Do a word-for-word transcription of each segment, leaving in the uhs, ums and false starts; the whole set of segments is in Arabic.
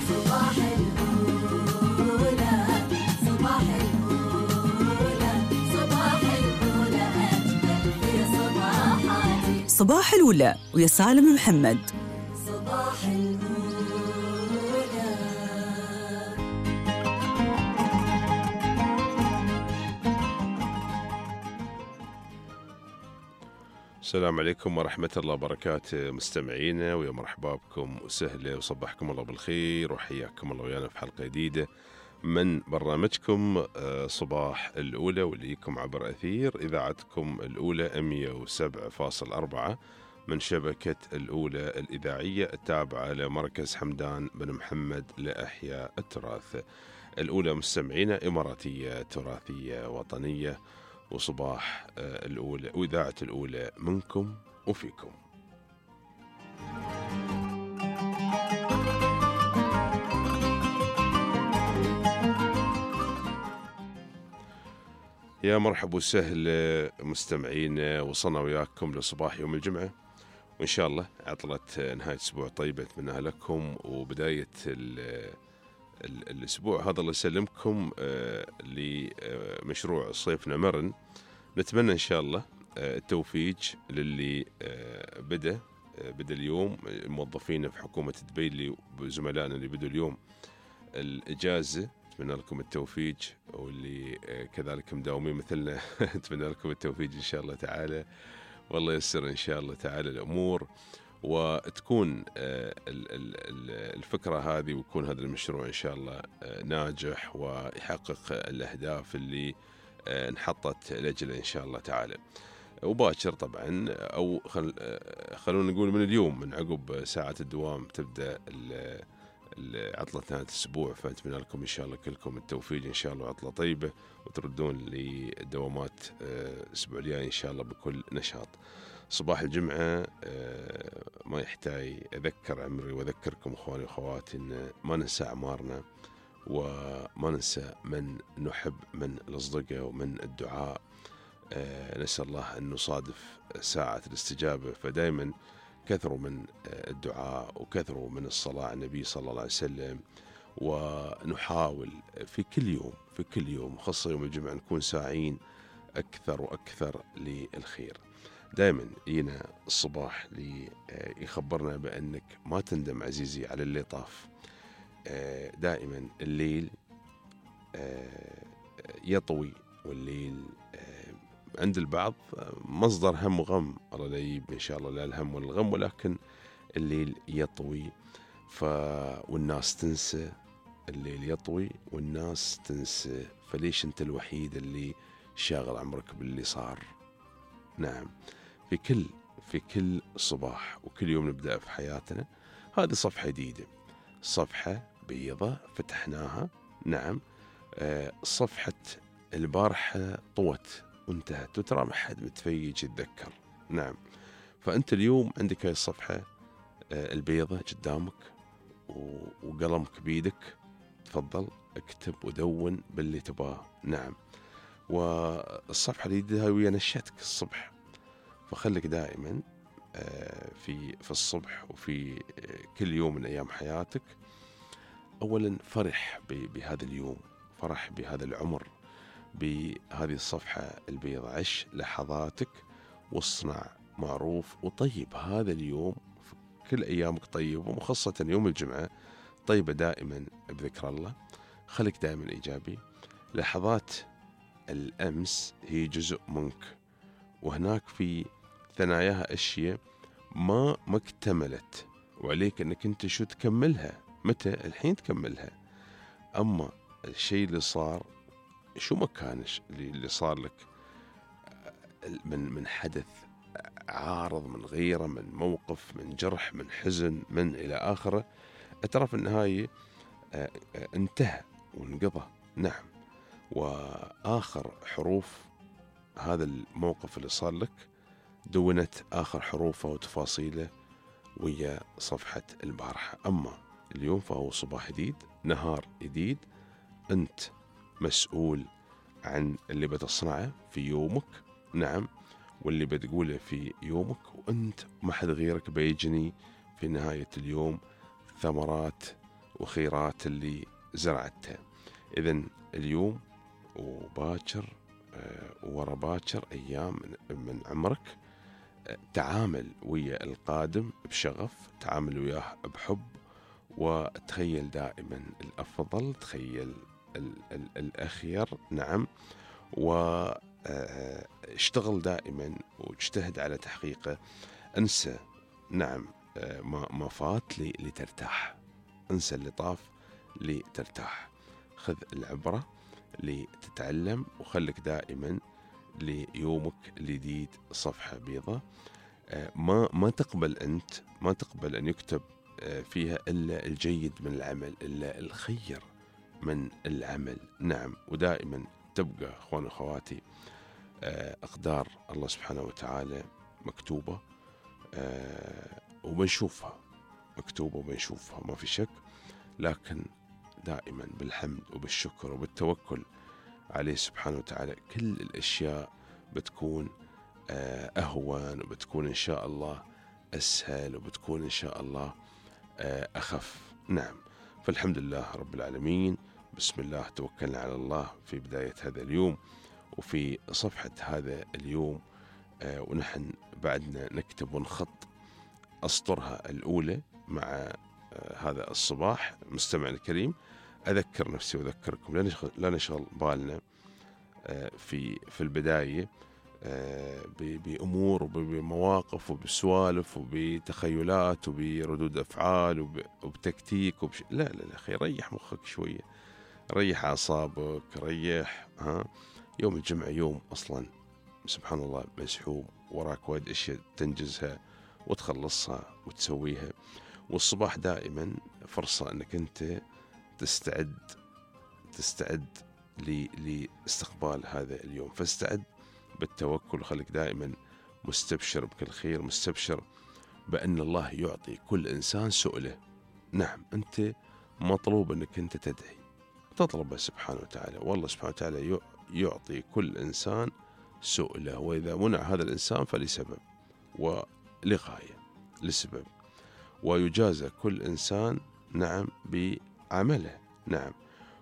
صباح الأولى صباح الأولى صباح الأولى أجمل في صباحاتي. صباح الأولى ويا سالم محمد. صباح الأولى. السلام عليكم ورحمة الله وبركاته مستمعينا، ويا مرحبا بكم وسهلا وصبحكم الله بالخير وحياكم الله ويانا في حلقة جديدة من برنامجكم صباح الأولى، والليكم عبر أثير إذاعتكم الأولى مئة وسبعة فاصلة أربعة من شبكة الأولى الإذاعية التابعة لمركز حمدان بن محمد لإحياء التراث. الأولى مستمعينا إماراتية تراثية وطنية، وصباح الأولى وإذاعة الأولى منكم وفيكم. يا مرحبا وسهلا مستمعين، وصلنا وياكم لصباح يوم الجمعة، وإن شاء الله عطلة نهاية أسبوع طيبة أتمنى لكم، وبداية الأسبوع هذا الله يسلمكم لمشروع صيفنا مرن. نتمنى إن شاء الله التوفيق للي بدأ بدأ اليوم، الموظفين في حكومة دبي اللي زملائنا اللي بدوا اليوم الإجازة نتمنى لكم التوفيق، واللي كذلك مداومين مثلنا نتمنى لكم التوفيق إن شاء الله تعالى، والله ييسر إن شاء الله تعالى الأمور، وتكون الفكرة هذه ويكون هذا المشروع إن شاء الله ناجح ويحقق الأهداف اللي انحطت لأجله إن شاء الله تعالى. وباكر طبعا، أو خل خلونا نقول من اليوم من عقب ساعة الدوام تبدأ عطلة نهاية الأسبوع، فأتمنى لكم إن شاء الله كلكم التوفيق إن شاء الله، عطلة طيبة وتردون لدوامات الأسبوع الجاي إن شاء الله بكل نشاط. صباح الجمعة ما يحتاج أذكر عمري وأذكركم أخواني وأخواتي إن ما ننسى أعمارنا، وما ننسى من نحب من الأصدقاء ومن الدعاء. نسأل الله أن نصادف ساعة الاستجابة، فدائما كثروا من الدعاء وكثروا من الصلاة على النبي صلى الله عليه وسلم، ونحاول في كل يوم في كل يوم خاصة يوم الجمعة نكون ساعين أكثر وأكثر للخير. دائما ينا الصباح ليخبرنا بأنك ما تندم عزيزي على اللي طاف. دائما الليل يطوي، والليل عند البعض مصدر هم وغم، الله لا يجيب إن شاء الله لا الهم ولا الغم، ولكن الليل يطوي ف... والناس تنسى، الليل يطوي والناس تنسى، فليش أنت الوحيد اللي شاغل عمرك باللي صار؟ نعم، في كل في كل صباح وكل يوم نبدأ في حياتنا هذه صفحة جديدة، صفحة بيضة فتحناها. نعم، آه صفحة البارحة طوت وانتهت، وترى ما حد متفيج يتذكر. نعم، فأنت اليوم عندك هاي الصفحة آه البيضة قدامك وقلمك بيدك، تفضل اكتب ودون باللي تباه. نعم، والصفحة اللي يدها ويا نشتك الصبح، فخلك دائما في في الصبح وفي كل يوم من أيام حياتك أولا فرح بهذا اليوم، فرح بهذا العمر، بهذه الصفحة البيضاء، عش لحظاتك واصنع معروف وطيب هذا اليوم. كل أيامك طيب، ومخصصة يوم الجمعة طيبة دائما بذكر الله، خليك دائما إيجابي. لحظات الأمس هي جزء منك، وهناك في ثناياها أشياء ما ما اكتملت، وعليك أنك أنت شو تكملها. متى؟ الحين تكملها. أما الشيء اللي صار شو مكانش اللي صار لك من من حدث عارض، من غيرة، من موقف، من جرح، من حزن، من إلى آخره، ترى في النهاية انتهى وانقضى. نعم، وآخر حروف هذا الموقف اللي صار لك دونت آخر حروفه وتفاصيله ويا صفحة البارحة. أما اليوم فهو صباح جديد، نهار جديد، أنت مسؤول عن اللي بتصنعه في يومك. نعم، واللي بتقوله في يومك، وأنت ما حد غيرك بيجني في نهاية اليوم ثمرات وخيرات اللي زرعتها. إذن اليوم وباكر آه، ورا باكر أيام من- من عمرك، آه، تعامل ويا القادم بشغف، تعامل وياه بحب، وتخيل دائما الأفضل، تخيل ال- ال- الأخير. نعم. واشتغل دائما واجتهد على تحقيقه. انسى نعم آه، ما ما فات لي لترتاح، انسى اللي طاف لترتاح. خذ العبرة لتتعلم، وخلك دائما ليومك الجديد صفحة بيضاء. آه، ما ما تقبل أنت ما تقبل أن يكتب آه، فيها إلا الجيد من العمل، إلا الخير من العمل. نعم. ودائما تبقى أخوان وأخواتي آه، أقدار الله سبحانه وتعالى مكتوبة، آه، وبنشوفها، مكتوبة وبنشوفها ما في شك، لكن دائما بالحمد وبالشكر وبالتوكل عليه سبحانه وتعالى كل الأشياء بتكون آه، أهون، وبتكون إن شاء الله أسهل، وبتكون إن شاء الله آه، أخف. نعم. فالحمد لله رب العالمين، بسم الله توكلنا على الله في بداية هذا اليوم وفي صفحة هذا اليوم، آه، ونحن بعدنا نكتب ونخط أسطرها الأولى مع آه، هذا الصباح. مستمع الكريم، أذكر نفسي وأذكركم لا نشغل, لا نشغل بالنا آه، في في البداية آه، ب- بأمور وبمواقف وبسوالف وبتخيلات وبردود أفعال وب- وبتكتيك وبش... لا لا لا أخي، ريح مخك شوية، ريح أعصابك، ريح. ها يوم الجمعة يوم أصلا سبحان الله مسحوب، وراك وايد أشياء تنجزها وتخلصها وتسويها. والصباح دائما فرصة أنك أنت تستعد تستعد ل- لاستقبال هذا اليوم. فاستعد بالتوكل، وخليك دائما مستبشر بكل خير، مستبشر بأن الله يعطي كل إنسان سؤله. نعم. أنت مطلوب أنك أنت تدعي، تطلب سبحانه وتعالى، والله سبحانه وتعالى يعطي كل إنسان سؤله، وإذا منع هذا الإنسان فلسبب ولغاية، لسبب، ويجازى كل إنسان نعم بعمله. نعم.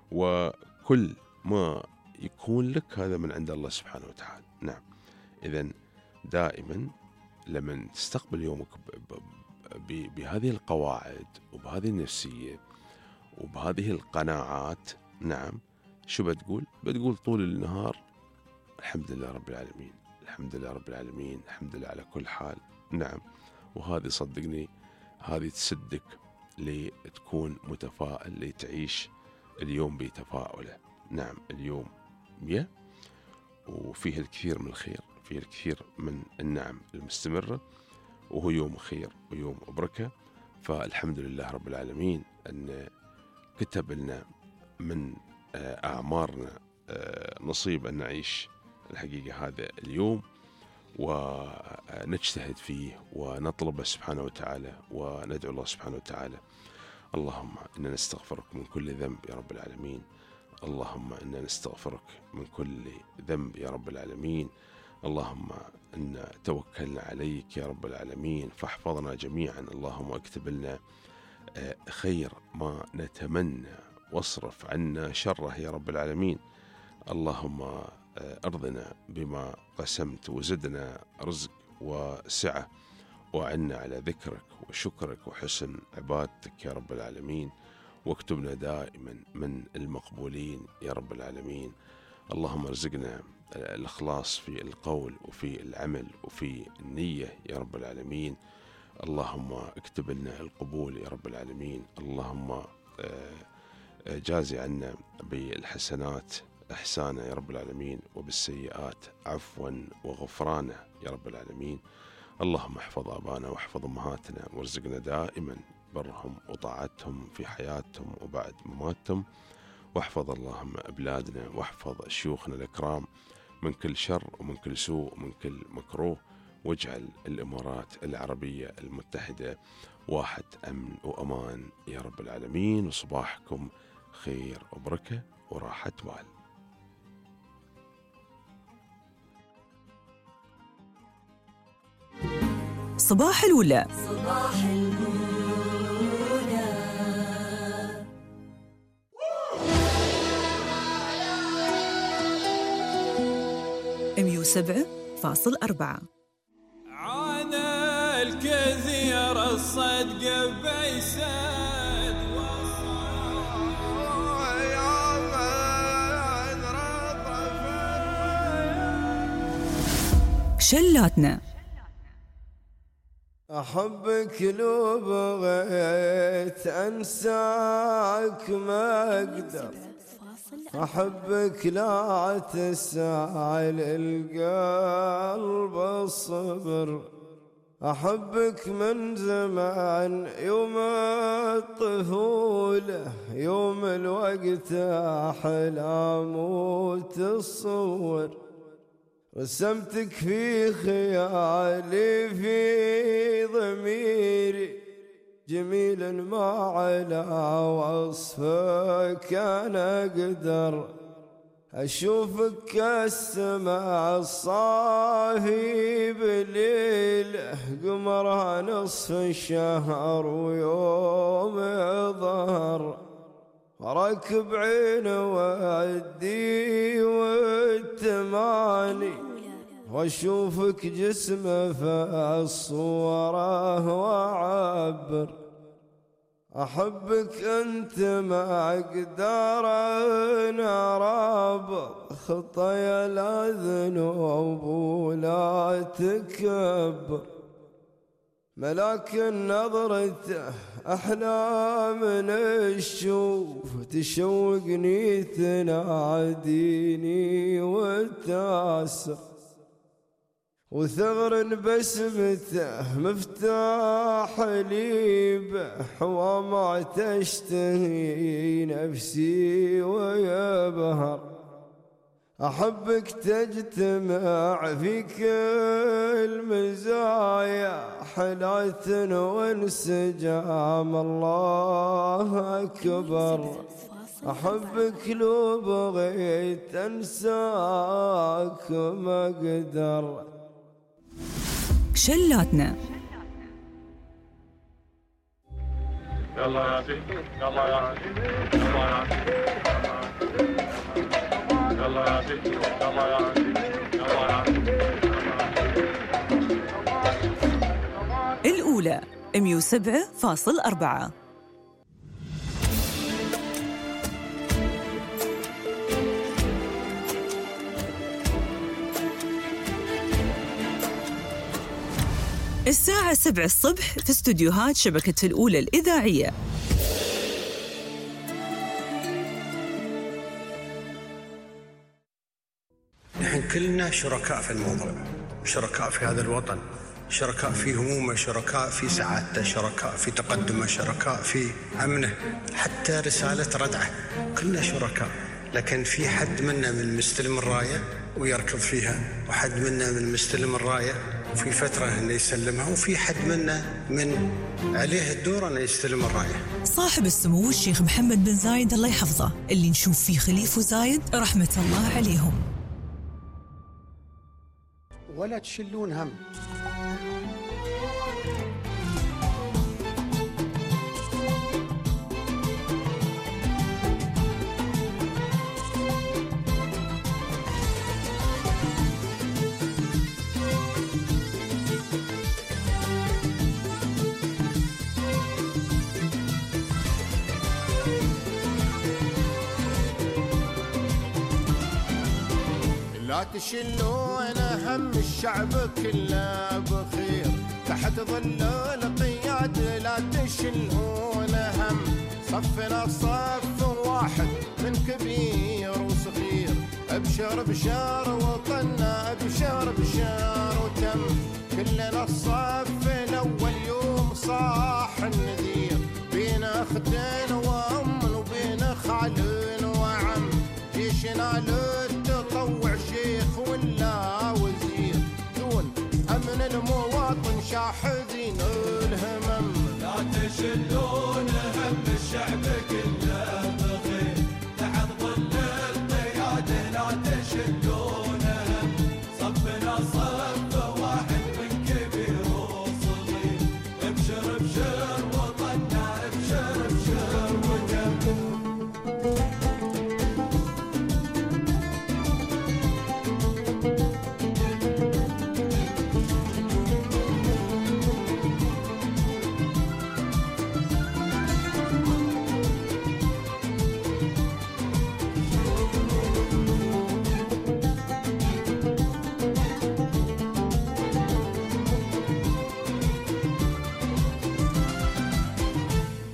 وكل ما يكون لك هذا من عند الله سبحانه وتعالى. نعم. إذن دائما لما تستقبل يومك ب- ب- ب- بهذه القواعد وبهذه النفسية وبهذه القناعات، نعم، شو بتقول؟ بتقول طول النهار الحمد لله رب العالمين، الحمد لله رب العالمين، الحمد لله على كل حال. نعم. وهذه صدقني هذه تسدك لتكون متفائل، لتعيش اليوم بتفاؤله. نعم. اليوم يا وفيه الكثير من الخير، فيه الكثير من النعم المستمرة، وهو يوم خير ويوم بركة. فالحمد لله رب العالمين أن كتب لنا من أعمارنا نصيب أن نعيش الحقيقة هذا اليوم، ونجتهد فيه ونطلب سبحانه وتعالى وندعو الله سبحانه وتعالى. اللهم إنا نستغفرك من كل ذنب يا رب العالمين، اللهم إنا نستغفرك من كل ذنب يا رب العالمين، اللهم إنا توكلنا عليك يا رب العالمين فاحفظنا جميعا، اللهم اكتب لنا خير ما نتمنى واصرف عنا شره يا رب العالمين. اللهم أرضنا بما قسمت وزدنا رزق وسعة، وأعنا على ذكرك وشكرك وحسن عبادتك يا رب العالمين، واكتبنا دائما من المقبولين يا رب العالمين. اللهم ارزقنا الإخلاص في القول وفي العمل وفي النية يا رب العالمين. اللهم اكتب لنا القبول يا رب العالمين. اللهم جازي عنا بالحسنات إحسانا يا رب العالمين، وبالسيئات عفوا وغفرانا يا رب العالمين. اللهم احفظ آبانا واحفظ أمهاتنا، وارزقنا دائما برهم وطاعتهم في حياتهم وبعد مماتهم. واحفظ اللهم أبلادنا، واحفظ شيوخنا الأكرام من كل شر ومن كل سوء ومن كل مكروه، واجعل الإمارات العربية المتحدة واحد أمن وأمان يا رب العالمين. وصباحكم خير وبركة وراحة بال. صباح الولا. صباح الهدى. سبعة فاصل أربعة. عاد الكثير الصدق بيساد شلاتنا. أحبك لو بغيت أنساك ما أقدر، أحبك لا تسعى للقلب الصبر، أحبك من زمان يوم الطفولة، يوم الوقت أحلام وتصور، رسمتك في خيالي في ضميري جميل ما على وصفك أنا أقدر، أشوفك كالسماء الصافي بليله، قمرها نصف الشهر ويوم ظهر، راكب عين ودي والتماني، واشوفك جسمه في الصوره واعبر، احبك انت ما اقدر انراب، خطايا لا ذنوب ولا تكبر، ملاك نظرته أحلى من الشوف، تشوقني تناديني وتاسر، وثغر بسمته مفتاح ليبه، وما تشتهي نفسي ويبهر، أحبك تجتمع في كل مزايا، حلاة وانسجام الله أكبر، أحبك لو بغيت أنساك ما أقدر. شلاتنا. يلا يا سيدي يلا يا سيدي يلا يا سيدي يلا يا سيدي يلا يا سيدي يلا يا سيدي. الأولى مية وسبعة فاصل أربعة. الساعة سبعة الصبح في استوديوهات شبكة الأولى الإذاعية. نحن كلنا شركاء في الموضوع، شركاء في هذا الوطن، شركاء في همومه، شركاء في سعادته، شركاء في تقدمه، شركاء في أمنه، حتى رسالة ردعه كلنا شركاء. لكن في حد منا من مستلم الراية ويركض فيها، وحد منا من مستلم الراية وفي فترة أنه يسلمها، وفي حد منا من عليه الدور أنه يستلم الراية. صاحب السمو الشيخ محمد بن زايد الله يحفظه، اللي نشوف فيه خليفة زايد رحمة الله عليهم. ولا تشلون هم. لا تشلون هم الشعب كله بخير، تحت ظل القياد لا تشلون هم، صفنا صف واحد من كبير وصغير، ابشر بشار وطننا ابشر بشار وتم، كلنا الصف الاول يوم صاح النذير، بين اختين وام وبين خال وعم، جيشنا للتطوع شيخ ولا وزير، دون امن المواطن شاحذين الهمم. لا تشلون هم الشعب كله بخير، تحت ظل القيادة لا تشلون هم، صفنا صف واحد من كبير وصغير، ابشر ابشر وطننا ابشر ابشر وكم.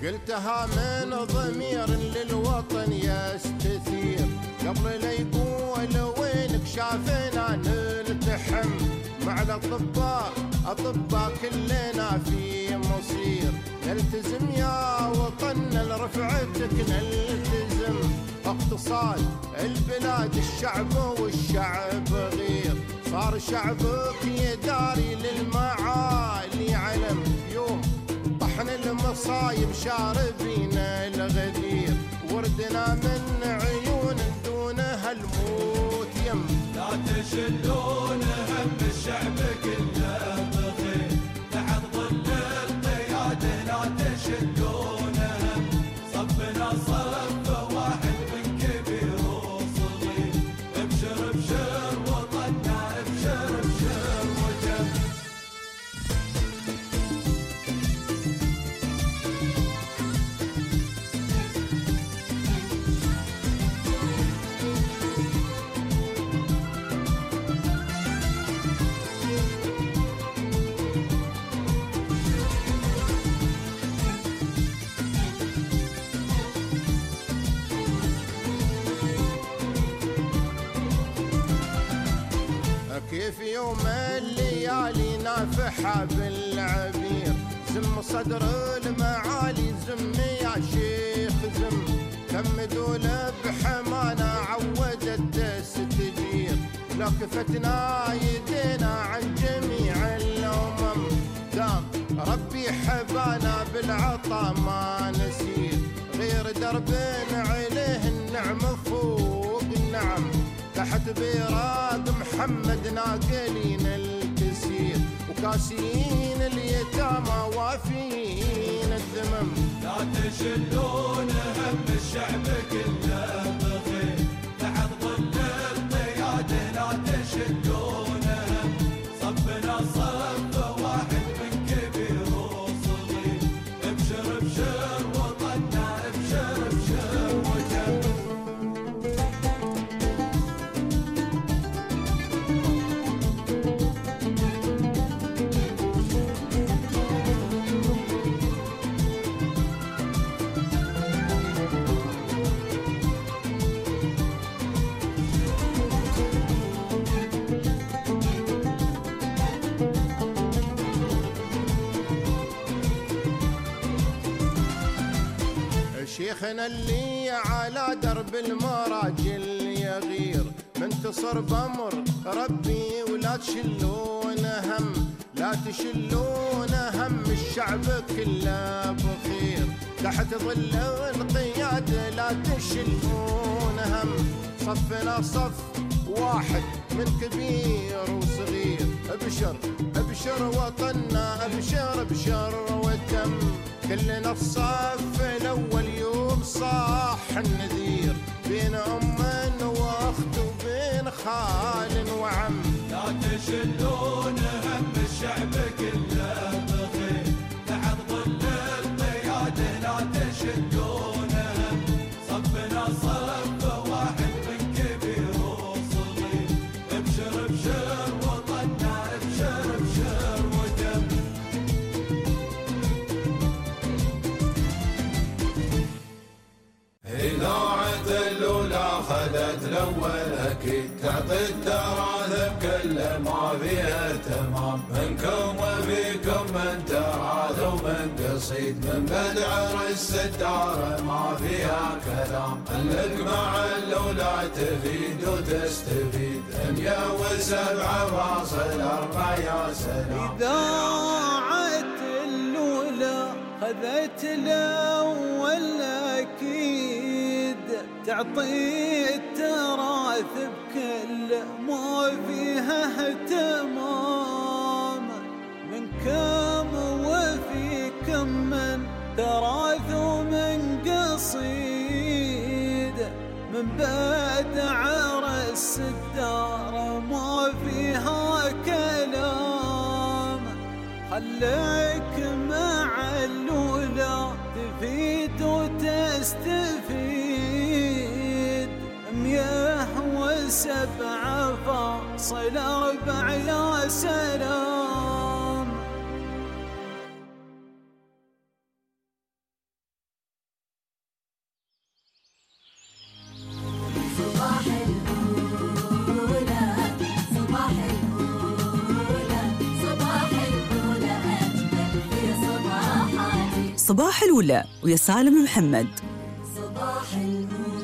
قلتها من ضمير للوطن يستثير، قبل لا يقول وينك شافنا نلتحم، مع الأطباء أطباء كلنا في مصير، نلتزم يا وطن لرفعتك نلتزم، اقتصاد البلاد الشعب والشعب غير، صار شعبك يداري للمعالي علم، يوم طحن المصايب شاربين الغدير، وردنا من عيون دونها الموت يم. لا تشلون هم الشعب كله بخير، تحت ظل القيادة لا تشلون هم، صفنا صف واحد من كبير وصغير، ابشر ابشر وطننا ابشر ابشر وجم. كيف يوم الليالي نافحة بالعبير، زم صدر المعالي زم يا شيخ زم، كم دولة بحمانا عودت تستجير، لو كفتنا يدينا عن جميع الأمم، دام ربي حبانا بالعطا ما نسير، غير درب عليه النعم فوق النعم، تحت بيراق محمد ناقلين الكسير، وكاسين اليتامى وافين الذمم. لا تشلون هم الشعب كله بخير، تحت ظل القيادة لا تشلون هم، صفنا صف واحد من كبير وصغير، ابشر ابشر وطننا ابشر ابشر وجم. شيخنا اللي على درب المراجل يغير، منتصر بأمر ربي ولا تشلون هم، لا تشلون هم الشعب كله بخير، تحت ظل القيادة لا تشلون هم، صفنا صف واحد من كبير وصغير، ابشر ابشر وطننا ابشر ابشر وتم، كلنا الصف الاول يوم صاح النذير، بين ام واخت وبين خال وعم. لا تشلون هم الشعب كله بخير، تحت ظل القيادة لا تشلون هم، صفنا صف واحد من كبير وصغير، ابشر ابشر وطننا ابشر ابشر وجم. إذاعة الأولى خذت الأول أكيد، تعطي التراث بكل ما فيها تمام، منكم وفيكم من تراث ومن قصيد، من بدع الستار ما فيها كلام، خلك مع الأولى تفيد وتستفيد، مية وسبعة فاصل أربعة يا سلام. إذاعة الأولى خذت الأول أكيد، تعطي التراث بكل ما فيها اهتمام، من كم وفيكم من تراث ومن قصيد، من بدع رأس الدار ما فيها كلام، خليك مع الأولى تفيد وتستفيد، مية وسبعة فاصل أربعة يا سلام. صباح الأولى ويا سالم محمد. صباح الأولى.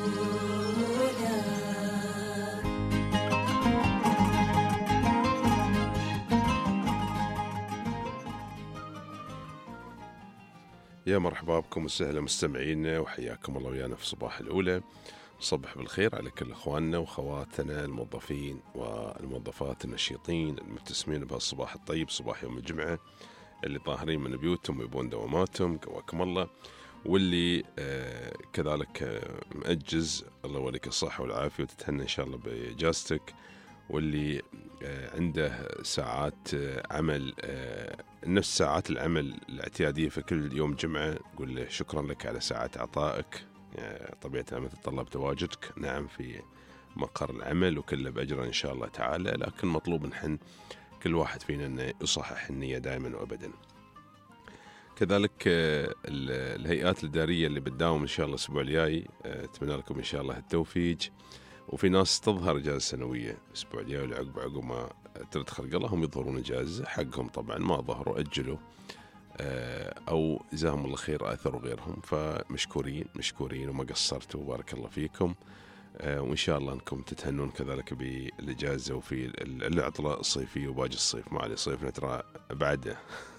يا مرحبا بكم وسهلا مستمعينا وحياكم الله ويانا في صباح الأولى. صبح بالخير على كل إخواننا وخواتنا الموظفين والموظفات النشيطين المبتسمين بهالصباح الطيب، صباح يوم الجمعة، اللي ظاهرين من بيوتهم ويبون دواماتهم، قواكم الله، واللي آه كذلك آه مأجز، الله يوليك الصحة والعافية وتتهنى إن شاء الله بإجازتك، واللي آه عنده ساعات آه عمل آه نفس ساعات العمل الاعتيادية في كل يوم جمعة، نقول له شكرا لك على ساعات عطائك، يعني طبيعة العمل تتطلب تواجدك نعم في مقر العمل وكله بأجره إن شاء الله تعالى، لكن مطلوب نحن كل واحد فينا أنه يصحح النية دائما وأبدا. كذلك الهيئات الإدارية اللي بتداوم إن شاء الله الأسبوع الجاي أتمنى لكم إن شاء الله التوفيق، وفي ناس تظهر إجازة سنوية الأسبوع الجاي والعقب عقب ما ترد خلق الله هم يظهرون إجازة حقهم، طبعا ما ظهروا أجلوا أو جزاهم الله خير آثروا غيرهم، فمشكورين مشكورين وما قصرتوا بارك الله فيكم، وإن شاء الله أنكم تتهنون كذلك بالإجازة وفي العطلة الصيفية وباقي الصيف، ما عليه صيفنا ترى بعده.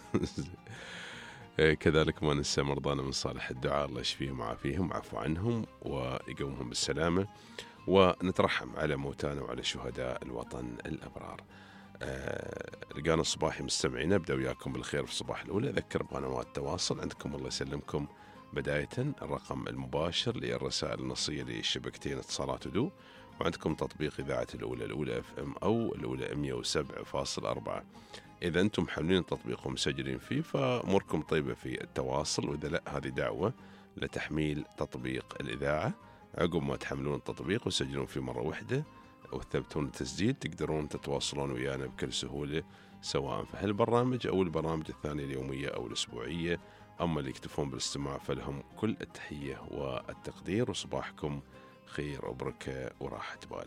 كذلك ما ننسى مرضانا من صالح الدعاء، الله يشفيهم ويعافيهم ويعفو عنهم ويقومهم بالسلامة، ونترحم على موتانا وعلى شهداء الوطن الأبرار. لقانا آه الصباحي مستمعين، أبدأ وياكم بالخير في الصباح الأولى. أذكر بقنوات التواصل عندكم الله يسلمكم، بداية الرقم المباشر للرسائل النصية لشبكتين اتصالات ودو، وعندكم تطبيق إذاعة الأولى الأولى اف ام أو الأولى مية وسبعة فاصلة أربعة. إذا أنتم حاملين التطبيق ومسجلين فيه فأموركم طيبة في التواصل، وإذا لا هذه دعوة لتحميل تطبيق الإذاعة، عقب ما تحملون التطبيق وتسجلون فيه مرة واحدة وتثبتون التسجيل تقدرون تتواصلون ويانا بكل سهولة، سواء في هالبرنامج أو البرامج الثانية اليومية أو الأسبوعية. أما اللي يكتفون بالاستماع فلهم كل التحية والتقدير، وصباحكم خير وبركة وراحة بال.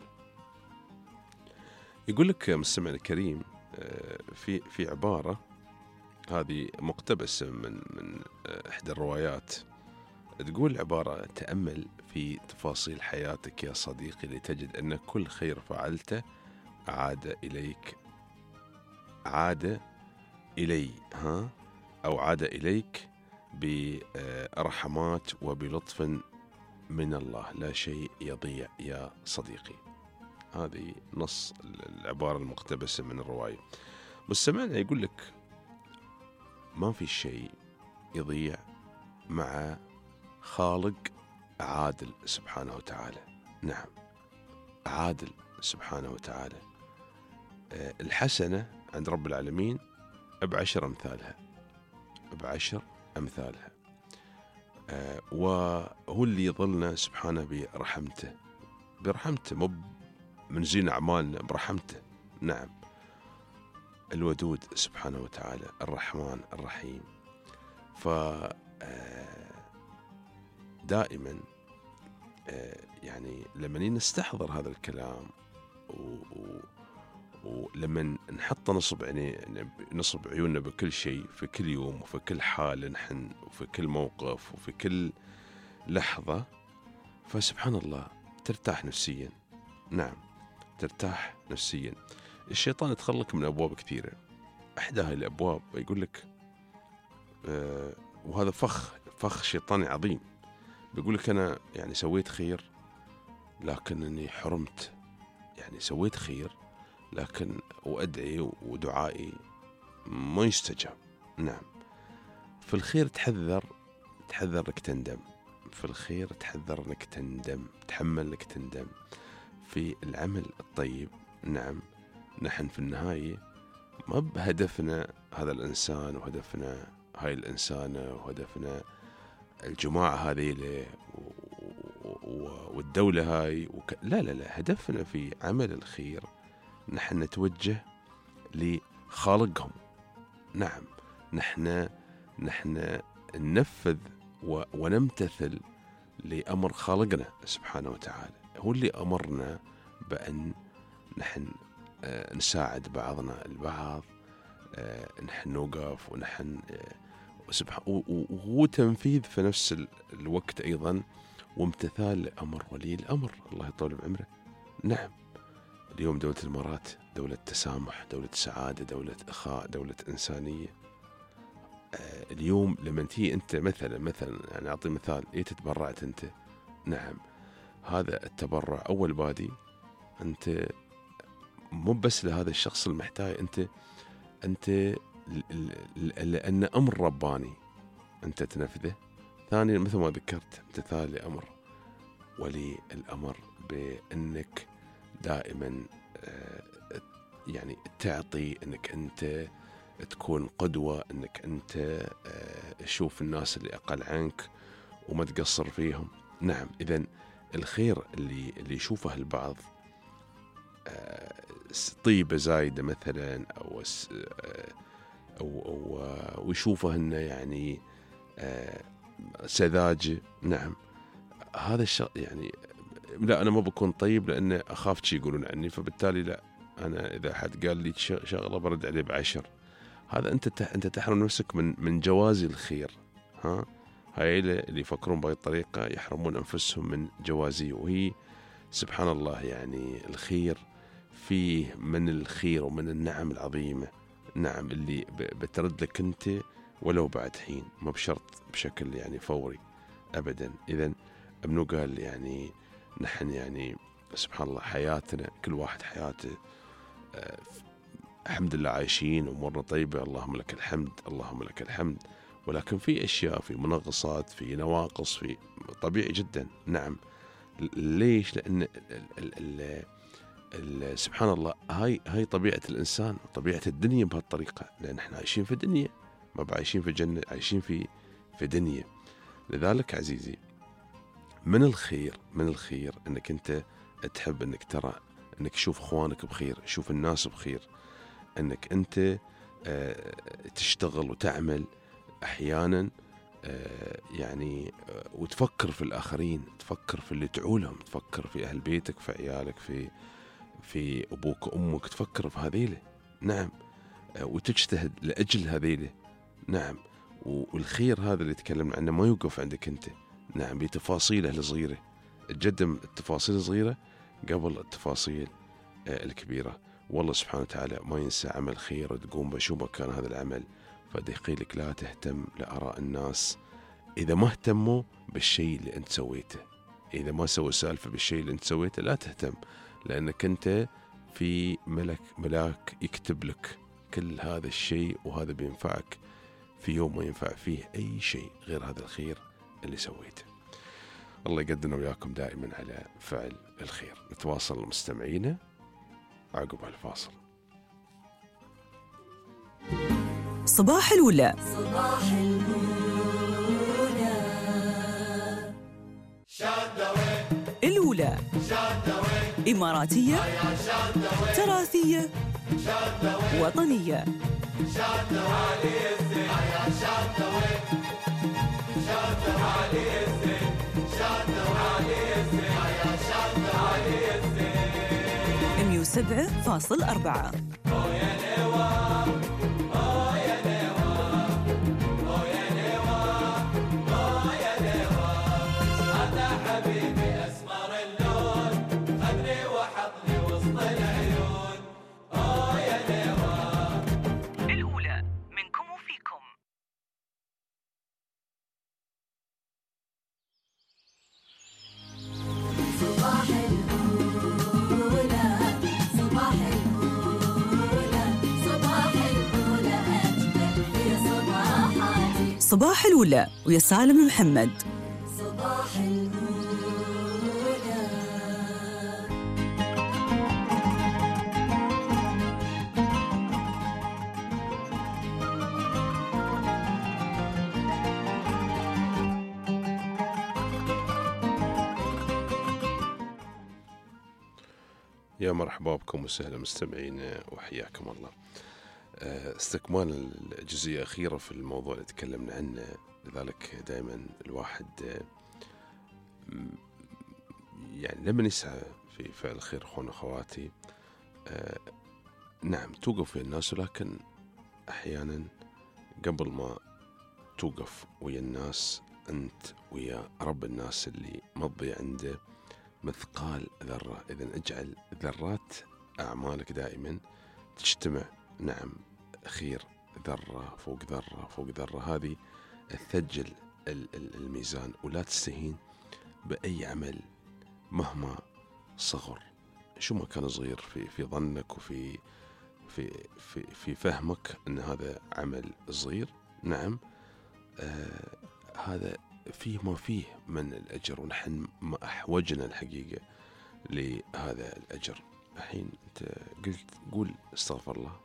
يقول لك مستمع الكريم في في عبارة هذه مقتبسة من من إحدى الروايات، تقول عبارة: تأمل في تفاصيل حياتك يا صديقي لتجد أن كل خير فعلته عاد إليك عاد إلي ها أو عاد إليك برحمات وبلطف من الله، لا شيء يضيع يا صديقي. هذه نص العبارة المقتبسة من الرواية. مستمعنا يقول لك ما في شيء يضيع مع خالق عادل سبحانه وتعالى. نعم، عادل سبحانه وتعالى. أه الحسنة عند رب العالمين بعشر أمثالها بعشر أمثالها أه وهو اللي يظلنا سبحانه برحمته برحمته مو من زين أعمالنا، برحمته. نعم، الودود سبحانه وتعالى، الرحمن الرحيم. ف دائما يعني لما نستحضر هذا الكلام ولما نحط نصب عيني نصب عيوننا بكل شيء في كل يوم وفي كل حال نحن وفي كل موقف وفي كل لحظة، فسبحان الله ترتاح نفسيا. نعم، ترتاح نفسيا. الشيطان يتخلق من أبواب كثيرة، أحدى هاي الأبواب يقول لك آه وهذا فخ فخ شيطاني عظيم، بيقول لك أنا يعني سويت خير لكنني حرمت، يعني سويت خير لكن وأدعي ودعائي ما يستجاب. نعم، في الخير تحذر تحذر لك تندم، في الخير تحذر لك تندم، تحمل لك تندم. في العمل الطيب نعم نحن في النهاية ما بهدفنا هذا الإنسان وهدفنا هاي الإنسانة وهدفنا الجماعة هذيله والدولة هاي وك... لا لا لا هدفنا في عمل الخير نحن نتوجه لخالقهم. نعم، نحن نحن ننفذ و... ونمتثل لأمر خالقنا سبحانه وتعالى. هو اللي أمرنا بأن نحن نساعد بعضنا البعض، نحن نوقف ونحن وهو تنفيذ في نفس الوقت أيضا، وامتثال لأمر ولي الأمر الله يطول بعمره. نعم، اليوم دولة الإمارات دولة تسامح، دولة سعادة، دولة إخاء، دولة إنسانية. اليوم لما تيجي أنت مثلا مثلا يعني أعطي مثال، إيه تتبرعت أنت؟ نعم، هذا التبرع أول بادي أنت مو بس لهذا الشخص المحتاج، أنت أنت لأن أمر رباني أنت تنفذه. ثانيا مثل ما ذكرت امتثال لأمر ولي الأمر، بأنك دائما يعني تعطي، أنك أنت تكون قدوة، أنك أنت تشوف الناس اللي أقل عنك وما تقصر فيهم. نعم، إذن الخير اللي اللي يشوفه البعض طيبة زايدة مثلا، أو أو أو ويشوفه إنه يعني سذاجة. نعم، هذا الشيء يعني لا، أنا ما بكون طيب لأن أخاف شيء يقولون عني، فبالتالي لا، أنا إذا حد قال لي شغلة برد عليه بعشر. هذا أنت أنت تحرم نفسك من من جواز الخير. ها، هاي اللي يفكرون بهذه الطريقة يحرمون أنفسهم من جوازي. وهي سبحان الله يعني الخير فيه من الخير ومن النعم العظيمة. نعم، اللي بترد لك أنت ولو بعد حين، ما بشرط بشكل يعني فوري أبدا. إذن ابنه قال يعني نحن يعني سبحان الله حياتنا كل واحد حياته آه الحمد لله عايشين وأمورنا طيبة، اللهم لك الحمد اللهم لك الحمد. ولكن في أشياء، في منغصات، في نواقص، في طبيعي جدا. نعم، ليش؟ لأن ال ال ال ال سبحان الله هاي هاي طبيعة الإنسان، طبيعة الدنيا بهالطريقة، لأن احنا عايشين في دنيا، ما بعايشين في جنة، عايشين في في دنيا. لذلك عزيزي من الخير من الخير انك انت تحب انك ترى انك تشوف اخوانك بخير، تشوف الناس بخير، انك انت تشتغل وتعمل احيانا يعني وتفكر في الاخرين، تفكر في اللي تعولهم، تفكر في اهل بيتك، في عيالك، في في ابوك وامك، تفكر في هذيله. نعم، وتجتهد لاجل هذيله. نعم، والخير هذا اللي تكلمنا عنه ما يوقف عندك انت. نعم، بتفاصيله الصغيره، تقدم التفاصيل الصغيره قبل التفاصيل الكبيره. والله سبحانه وتعالى ما ينسى عمل خير تقوم بشو ما كان هذا العمل، فدقيلك لا تهتم لآراء الناس إذا ما اهتموا بالشيء اللي أنت سويته. إذا ما سووا سالفة بالشيء اللي أنت سويته لا تهتم، لأنك أنت في ملك ملاك يكتب لك كل هذا الشيء، وهذا بينفعك في يوم ما ينفع فيه أي شيء غير هذا الخير اللي سويته. الله يقدرنا وياكم دائما على فعل الخير. نتواصل مستمعينا عقب الفاصل. صباح الولاء. صباح الولاء. الولاء إماراتية، تراثية، وطنية. مية وسبعة فاصل أربعة. صباح الولاء ويا سالم محمد. صباح الولاء. يا مرحبا بكم وسهلا مستمعينا وحياكم الله. استكمال الجزئية الأخيرة في الموضوع اللي تكلمنا عنه. لذلك دائما الواحد يعني لما يسعى في فعل خير أخوان أخواتي، نعم توقف في الناس، ولكن أحيانا قبل ما توقف ويا الناس، أنت ويا رب الناس اللي مضي عنده مثقال ذرة. إذن اجعل ذرات أعمالك دائما تجتمع، نعم، خير ذرة فوق ذرة فوق ذرة، هذه تثجل الميزان. ولا تستهين بأي عمل مهما صغر، شو ما كان صغير في في ظنك وفي في في في فهمك أن هذا عمل صغير. نعم، آه هذا فيه ما فيه من الأجر، ونحن ما أحوجنا الحقيقة لهذا الأجر. الحين أنت قلت قول استغفر الله،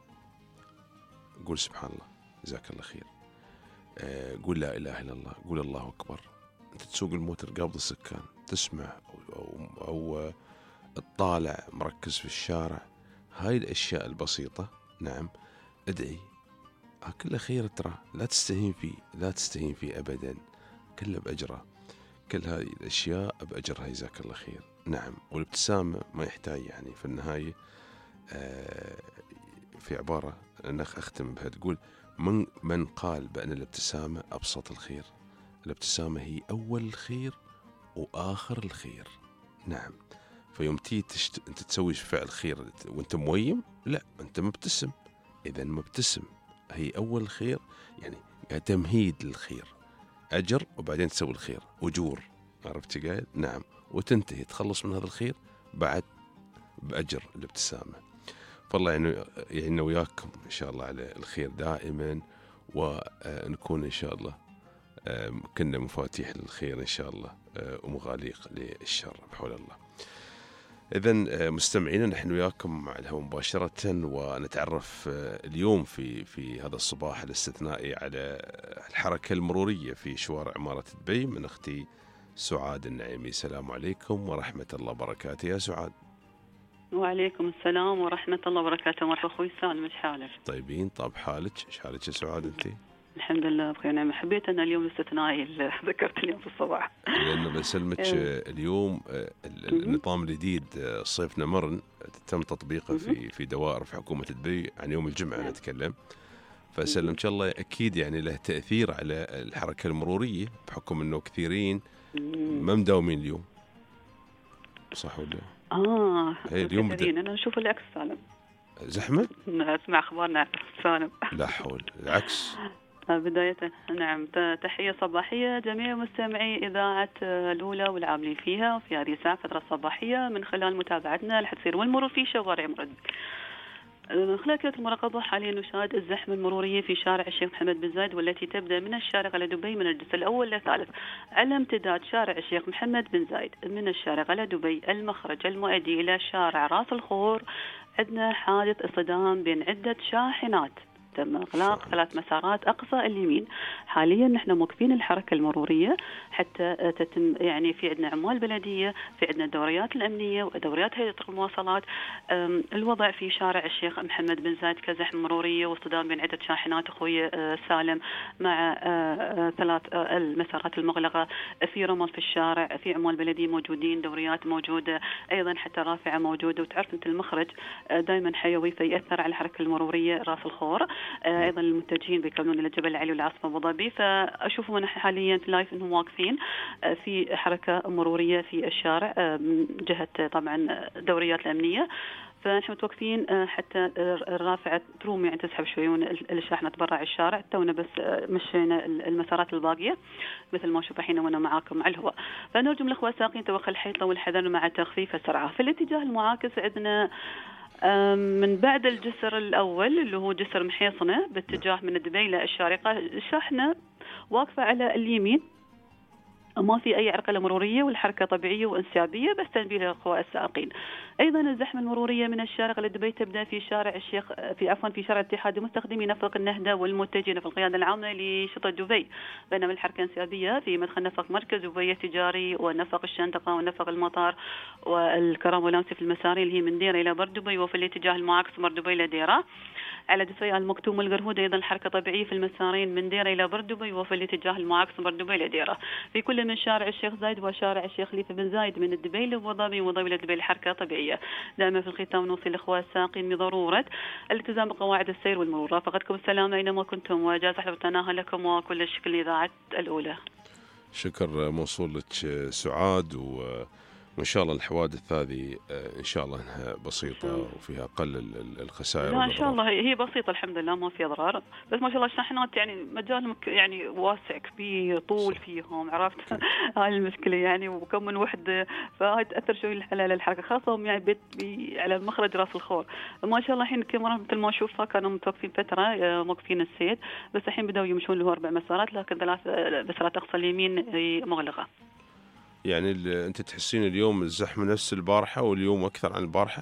قول سبحان الله، جزاك الله خير، آه قول لا إله إلا الله، قول الله أكبر. أنت تسوق الموتر قابض السكان، تسمع أو, أو, أو تطالع مركز في الشارع، هاي الأشياء البسيطة، نعم، ادعي، كله خير ترى، لا تستهين فيه، لا تستهين فيه أبدا، كله بأجره، كل هذه الأشياء بأجرها، جزاك الله خير. نعم، والابتسامة ما يحتاج يعني في النهاية آه في عبارة أنخ أختم بها تقول من, من قال بأن الابتسامة أبسط الخير، الابتسامة هي أول الخير وآخر الخير. نعم، فيوم تي تشت... أنت تسوي فعل خير وأنت مويم، لا أنت مبتسم، إذا مبتسم هي أول الخير، يعني تمهيد للخير، أجر وبعدين تسوي الخير، أجور، عرفت قايل؟ نعم، وتنتهي تخلص من هذا الخير بعد بأجر الابتسامة. فالله يعني يعني وياكم إن شاء الله على الخير دائما، ونكون إن شاء الله كنا مفاتيح للخير إن شاء الله ومغاليق للشر بحول الله. إذن مستمعينا، نحن وياكم على الهواء مباشرة، ونتعرف اليوم في في هذا الصباح الاستثنائي على الحركة المرورية في شوارع عمارة دبي من أختي سعاد النعيمي. السلام عليكم ورحمة الله وبركاته يا سعاد. وعليكم السلام ورحمة الله وبركاته. مرحبا أخوي سالم، إيش حالك؟ طيبين، طاب حالك، إيش حالك يا سعاد أنت؟ الحمد لله بخير نعم. حبيت أن اليوم الاستثنائي اللي ذكرت اليوم في الصباح، لأنه بسلمك اليوم النظام الجديد صيفنا مرن تم تطبيقه في في دوائر في حكومة دبي عن يوم الجمعة نتكلم، فسلمك الله أكيد يعني له تأثير على الحركة المرورية بحكم أنه كثيرين ما مداومين اليوم، صح ولا؟ آه اليوم كثيرين أنا أشوف العكس سالم، زحمة؟ أسمع أخبارنا سالم. لا حول، العكس. بداية نعم، تحية صباحية جميع مستمعي إذاعة الأولى والعاملين فيها في هذه الساعة فترة صباحية من خلال متابعتنا لحتصير والمرور في شوارع مرد. من خلال كرة المراقبة حاليا نشاهد الزحمة المرورية في شارع الشيخ محمد بن زايد، والتي تبدأ من الشارع على دبي من الجسر الأول للثالث على امتداد شارع الشيخ محمد بن زايد من الشارع على دبي المخرج المؤدي إلى شارع راس الخور. عندنا حادث اصطدام بين عدة شاحنات، تم إغلاق ثلاث مسارات أقصى اليمين. حاليا نحن موقفين الحركة المرورية حتى تتم، يعني في عندنا عمال بلدية، في عندنا الدوريات الأمنية ودوريات هيئة المواصلات. الوضع في شارع الشيخ محمد بن زايد كزحمة مرورية واصطدام بين عدة شاحنات أخوي سالم مع ثلاث المسارات المغلقة، في رمل في الشارع، في عمال بلدية موجودين، دوريات موجودة أيضا، حتى رافعة موجودة. وتعرف أنت المخرج دائما حيوي فيأثر على الحركة المرورية راس الخور. أيضا المتجهين بيكونون إلى جبل العلي والعاصمة أبو ظبي، فأشوفهم أنا حاليا في لايف إنهم واقفين في حركة مرورية في الشارع من جهة طبعا دوريات الأمنية، فنحن متوقفين حتى الرافعة تروم يعني تسحب شويون الشاحنة برا الشارع. تونا بس مشينا المسارات الباقية مثل ما شوف الحين وانا معاكم على الهواء. فنرجو من الأخوة الساقين توخي الحيطة والحذر مع تخفيف السرعة. في الاتجاه المعاكس عندنا من بعد الجسر الأول اللي هو جسر محيصنة باتجاه من دبي إلى الشارقة، الشاحنة واقفة على اليمين، ما في أي عرقلة مرورية والحركة طبيعية وانسيابية، بس تنبيه للأخوة السائقين. أيضا الزحمة المرورية من الشارقة لدبي تبدأ في شارع الشيخ في عفوا في شارع الاتحاد مستخدمي نفق النهدة والمتجهين في القيادة العامة لشطة دبي، بينما الحركة انسيابية في مدخل نفق مركز دبي التجاري ونفق الشندقة ونفق المطار والكرم والأمسي في المساري اللي هي من ديرة إلى بر دبي، وفي الاتجاه المعاكس مر دبي إلى ديرة. على دفيع المكتوم والقرهود. أيضا الحركة طبيعية في المسارين من ديرة إلى بردبي وفي الاتجاه المعاكس من بردبي إلى ديرة. في كل من شارع الشيخ زايد وشارع الشيخ خليفة بن زايد من الدبي لأبو ظبي وضبي إلى دبي الحركة طبيعية. دائما في الختام نوصي الإخوة الساقين بضرورة الالتزام بقواعد السير والمرور. رافقتكم السلامة أينما كنتم وجاز أحلى وتناهى لكم وكل الشكر لإذاعة الأولى. شكر موصول لك سعاد، و وإن شاء الله الحوادث هذه إن شاء الله أنها بسيطة وفيها أقل الخسائر. لا إن شاء الله هي بسيطة الحمد لله، ما في أضرار، بس ما شاء الله الشاحنات يعني مجالهم يعني واسع كبير طول فيهم، عرفت هاي المشكلة يعني، وكم من وحدة فهاي تأثر شوي على الحركة، خاصة يعني بيت بي على مخرج راس الخور. ما شاء الله الحين الكاميرا مثل ما أشوفها كانوا متوقفين فترة موقفين السير، بس الحين بدأوا يمشون له أربع مسارات، لكن ثلاث مسارات أقصى اليمين مغلقة. يعني أنت تحسين اليوم الزحمة نفس البارحة واليوم أكثر عن البارحة؟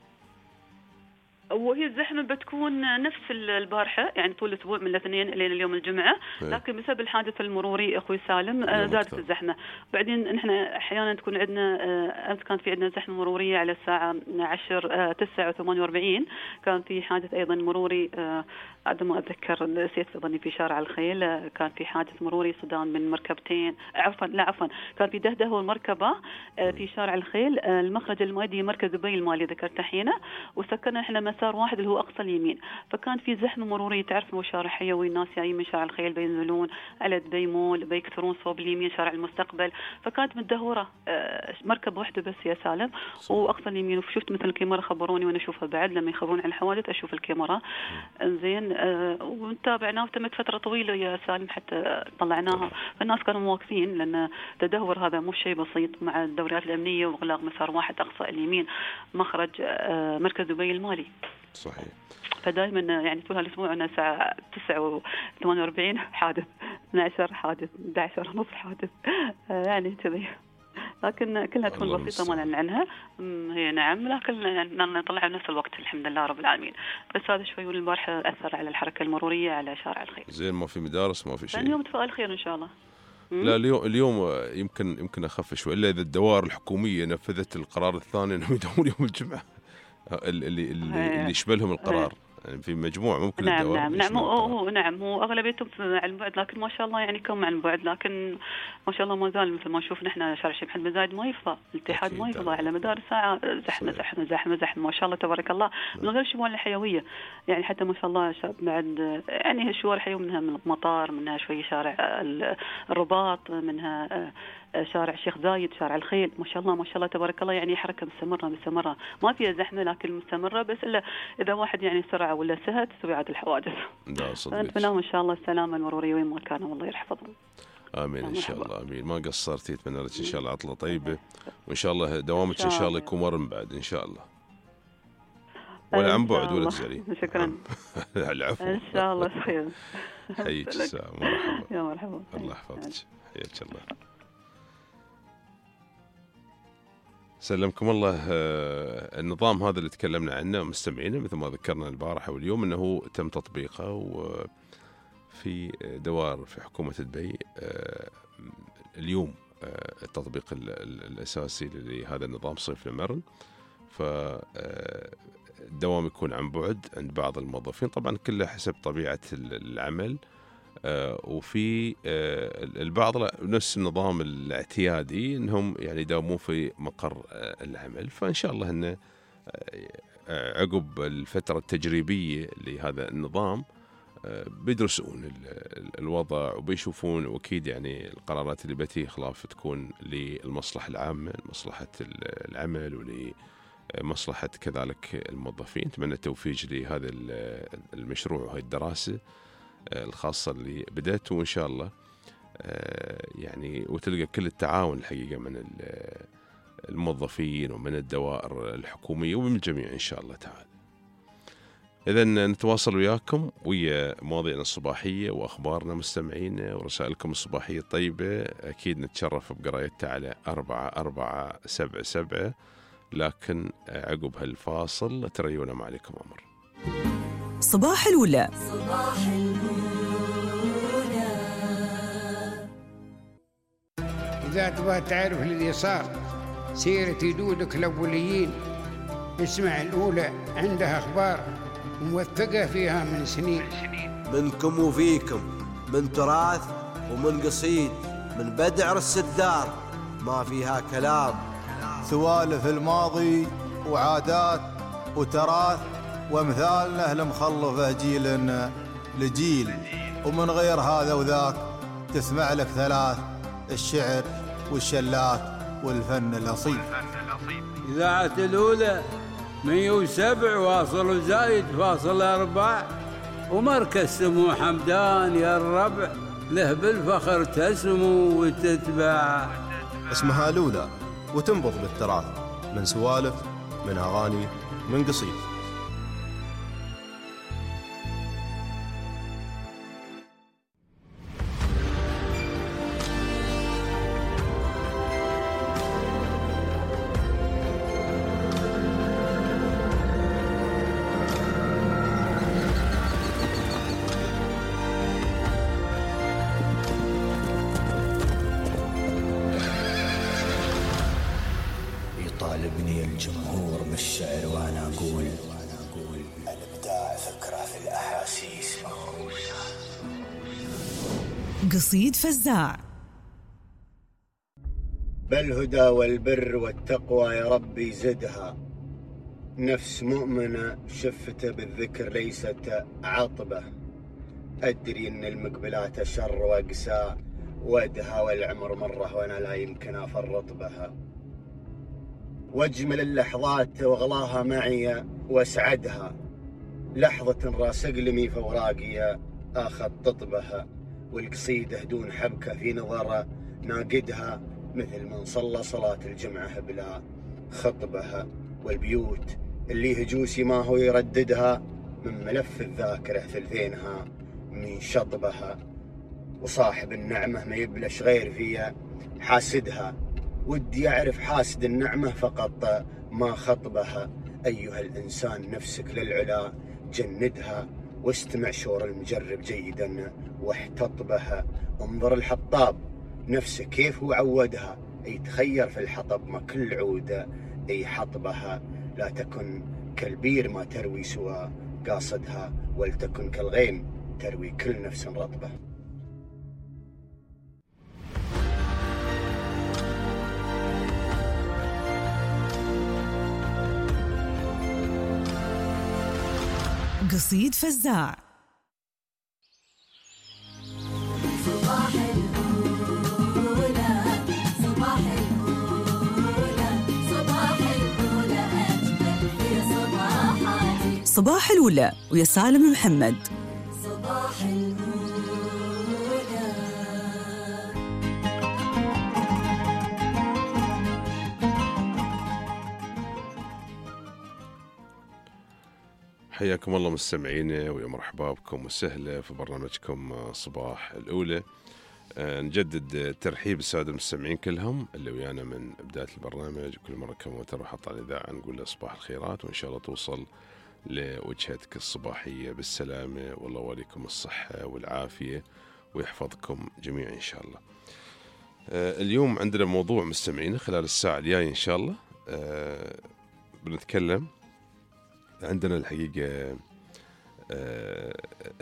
وهي الزحمة بتكون نفس البارحة يعني طول الأسبوع من الاثنين لين اليوم الجمعة، لكن بسبب الحادث المروري أخوي سالم زادت الزحمة. بعدين نحن أحيانا تكون عندنا، أمس كان في عندنا زحمة مرورية على الساعة عشر تسعة وثمانية وأربعين، كان في حادث أيضا مروري عندما ما أتذكر نسيت أظني في شارع الخيل، كان في حادث مروري صدام من مركبتين، عفوا لا عفوا كان في دهده والمركبة في شارع الخيل، المخرج المؤدي مركز دبي المالي ذكرت حينه، وسكرنا احنا مسار واحد اللي هو أقصى اليمين، فكان في زحمة مرورية تعرف مو شارع حيوي، الناس جايين من شارع الخيل بينزلون على دبي مول بيكثرون صوب اليمين شارع المستقبل، فكانت متدهورة مركب واحدة بس يا سالم وأقصى اليمين. وشفت مثل الكاميرا خبروني وأنا أشوفها بعد لما يخبرون عن الحوادث أشوف الكاميرا زين، أه ونتابعناها وتمت فترة طويلة يا سالم حتى طلعناها، فالناس كانوا مواقفين لأن تدهور هذا مو شيء بسيط مع الدوريات الأمنية وإغلاق مسار واحد أقصى اليمين مخرج أه مركز دبي المالي. صحيح. فدائما يعني طول هالأسبوع أنا الساعة تسعة وثمانية وأربعين حادث، اثنا عشر حادث، أحد عشر ونص حادث، أه يعني كذي، لكن كلها تكون بسيطة ما نعلن عنها هي نعم، لكن نطلعها بنفس الوقت الحمد لله رب العالمين. بس هذا شوي البارحة أثر على الحركة المرورية على شارع الخير. زين ما في مدارس ما في شيء. اليوم تفائل خير إن شاء الله. لا اليوم اليوم يمكن يمكن أخف شوي، إلا إذا الدوائر الحكومية نفذت القرار الثاني إنهم يدورون يوم الجمعة اللي اللي اللي يشبلهم القرار. يعني في مجموعة ممكن نعم الدوائر نعم نعم هو نعم هو أغلبيتهم على البعد، لكن ما شاء الله يعني كم عن بعد، لكن ما شاء الله ما زال مثل ما نشوف نحن شارع الشيخ محمد بن زايد ما يفضى، الاتحاد ما يفضى على مدار الساعة زحمة زحمة زحمة زحمة ما شاء الله تبارك الله، من غير شوال الحيوية يعني حتى ما شاء الله شاب بعد يعني الشوارع الحيوية منها من المطار، منها شوية شارع الرباط، منها شارع الشيخ زايد، شارع الخيل، ما شاء الله ما شاء الله تبارك الله، يعني حركة مستمرة مستمرة ما فيها زحمة لكن مستمرة، بس إلا إذا واحد يعني سرعة ولا سهت تسوي عاد الحوادث. لا صدق. نتمنى إن شاء الله السلامة المرورية وين ما كانوا والله يحفظهم. آمين إن شاء الله آمين. ما قصرتي، أتمنى لك إن شاء الله عطلة طيبة، وإن شاء الله دوامك إن شاء الله يكون مرن بعد إن شاء الله. ولا عن بعد ولا تزعلي. شكرا. العفو. إن شاء الله خير. حيك السلام مرحبا. يا مرحبا. الله يحفظك. حياك الله. سلمكم الله. النظام هذا اللي تكلمنا عنه مستمعينا مثل ما ذكرنا البارحة واليوم أنه تم تطبيقه وفي دوار في حكومة دبي اليوم التطبيق الأساسي لهذا النظام صيف المرن، فالدوام يكون عن بعد عند بعض الموظفين طبعا كله حسب طبيعة العمل، آه وفي آه البعض نفس النظام الاعتيادي انهم يعني يداومون في مقر آه العمل، فان شاء الله ان آه عقب الفتره التجريبيه لهذا النظام آه بيدرسون الوضع وبيشوفون، واكيد يعني القرارات اللي بتي خلاف تكون للمصلحه العامه، لمصلحه العمل ولمصلحه كذلك الموظفين. اتمنى التوفيق لهذا المشروع وهذه الدراسه الخاصة اللي بدأت، وإن شاء الله يعني وتلقى كل التعاون الحقيقة من الموظفين ومن الدوائر الحكومية ومن الجميع إن شاء الله تعالى. إذن نتواصل وياكم ويا مواضيعنا الصباحية وأخبارنا مستمعين ورسائلكم الصباحية الطيبة، أكيد نتشرف بقرايتها على أربعة أربعة سبعة سبعة، لكن عقب هالفاصل تريونا ما عليكم أمر. صباح الأولى. صباح الأولى. إذا تبغى تعرف الذي صار سيرة جدودك الأوليين اسمع الأولى، عندها أخبار وموثقة فيها من سنين. منكم وفيكم، من تراث ومن قصيد، من بدع السدار ما فيها كلام. سوالف الماضي وعادات وتراث وامثالنا المخلفة جيل لجيل، ومن غير هذا وذاك تسمع لك ثلاث: الشعر والشلات والفن الأصيل. إذاعة الأولى مية وسبع واصل زايد فاصل أربع، ومركز سمو حمدان يا الربع له بالفخر تسمو وتتبع. اسمها الأولى وتنبض بالتراث، من سوالف، من أغاني، من قصيد. يطالبني الجمهور بالشعر وانا اقول الابداع فكره في الاحاسيس مغروسه. قصيد فزاع. بالهدى والبر والتقوى يا ربي زدها، نفس مؤمنة شفته بالذكر ليست عطبة. أدري أن المقبلات شر وأقسى ودها، والعمر مرة وأنا لا يمكن أفرط بها. واجمل اللحظات واغلاها معي واسعدها، لحظة راس اقلمي فوراقي اخطط بها. والقصيدة دون حبكة في نظر ناقدها، مثل من صلى صلاة الجمعة بلا خطبها. والبيوت اللي هجوسي ما هو يرددها، من ملف الذاكرة ثلثينها من شطبها. وصاحب النعمة ما يبلش غير فيها حاسدها، ودي أعرف حاسد النعمة فقط ما خطبها. أيها الإنسان نفسك للعلا جندها، واستمع شور المجرب جيدا واحتطبها. انظر الحطاب نفسه كيف هو عودها، أي تخير في الحطب ما كل عودة أي حطبها. لا تكن كالبير ما تروي سوى قاصدها، ولتكن كالغيم تروي كل نفس رطبة. قصيد فزاع. صباح الأولى صباح الأولى صباح الأولى أجمل في صباحاتي. صباح الأولى ويا سالم محمد. صباح الأولى. حياكم الله مستمعينا، ويا مرحبا بكم وسهلا في برنامجكم صباح الأولى. أه نجدد ترحيب السادة المستمعين كلهم اللي ويانا من بداية البرنامج، وكل مرة كم تروح على الإذاعة نقول له صباح الخيرات، وإن شاء الله توصل لوجهتك الصباحية بالسلامة، والله وليكم الصحة والعافية ويحفظكم جميعا إن شاء الله. أه اليوم عندنا موضوع مستمعين خلال الساعة الجاية إن شاء الله. أه بنتكلم عندنا الحقيقة آه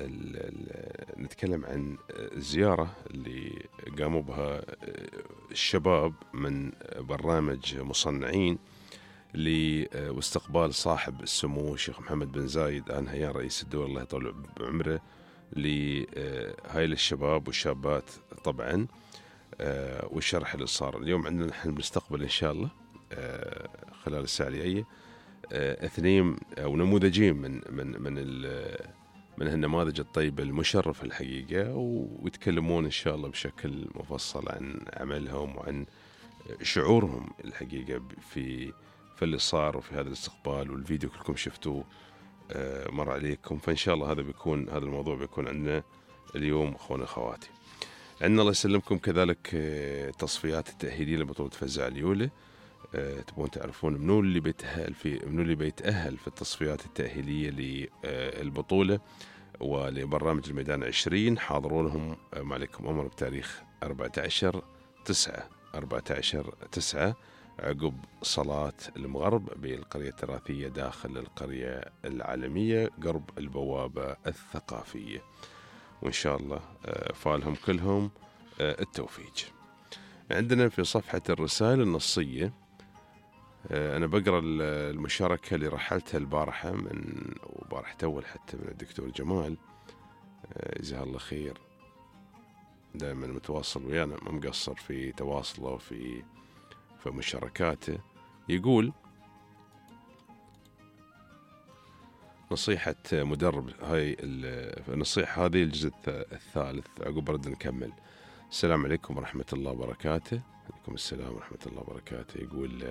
نتكلم عن الزيارة اللي قاموا بها الشباب من برنامج مصنعين لاستقبال صاحب السمو الشيخ محمد بن زايد آل نهيان رئيس الدولة الله يطول بعمره لهاي الشباب والشابات طبعا، آه والشرح اللي صار اليوم عندنا. نحن بنستقبل إن شاء الله آه خلال الساعة الجاية اثنين او نموذجين من من من من هالنماذج الطيبه المشرفه الحقيقه، ويتكلمون ان شاء الله بشكل مفصل عن عملهم وعن شعورهم الحقيقه في في اللي صار وفي هذا الاستقبال. والفيديو كلكم شفتوه مر عليكم، فان شاء الله هذا بيكون هذا الموضوع بيكون عندنا اليوم اخواني اخواتي. عندنا الله يسلمكم كذلك تصفيات التاهيليه لبطوله فزاع اليولة. أه تبون تعرفون منو اللي بيتأهل في منو اللي بيتأهل في التصفيات التأهيلية للبطولة ولبرنامج الميدان عشرين. حاضرونهم ما عليكم أمر بتاريخ أربعة عشر تسعة أربعة عشر تسعة عقب صلاة المغرب بالقرية التراثية داخل القرية العالمية قرب البوابة الثقافية، وإن شاء الله فالهم كلهم التوفيق. عندنا في صفحة الرسائل النصية أنا بقرأ المشاركة اللي رحلتها البارحة من وبارحة أول حتى من الدكتور جمال، جزاه الله خير، دائما متواصل ويانا، ما مقصر في تواصله وفي في مشاركاته. يقول نصيحة مدرب، هاي النصيحة هذه الجزء الثالث عقب برد نكمل. السلام عليكم ورحمة الله وبركاته. عليكم السلام ورحمة الله وبركاته. يقول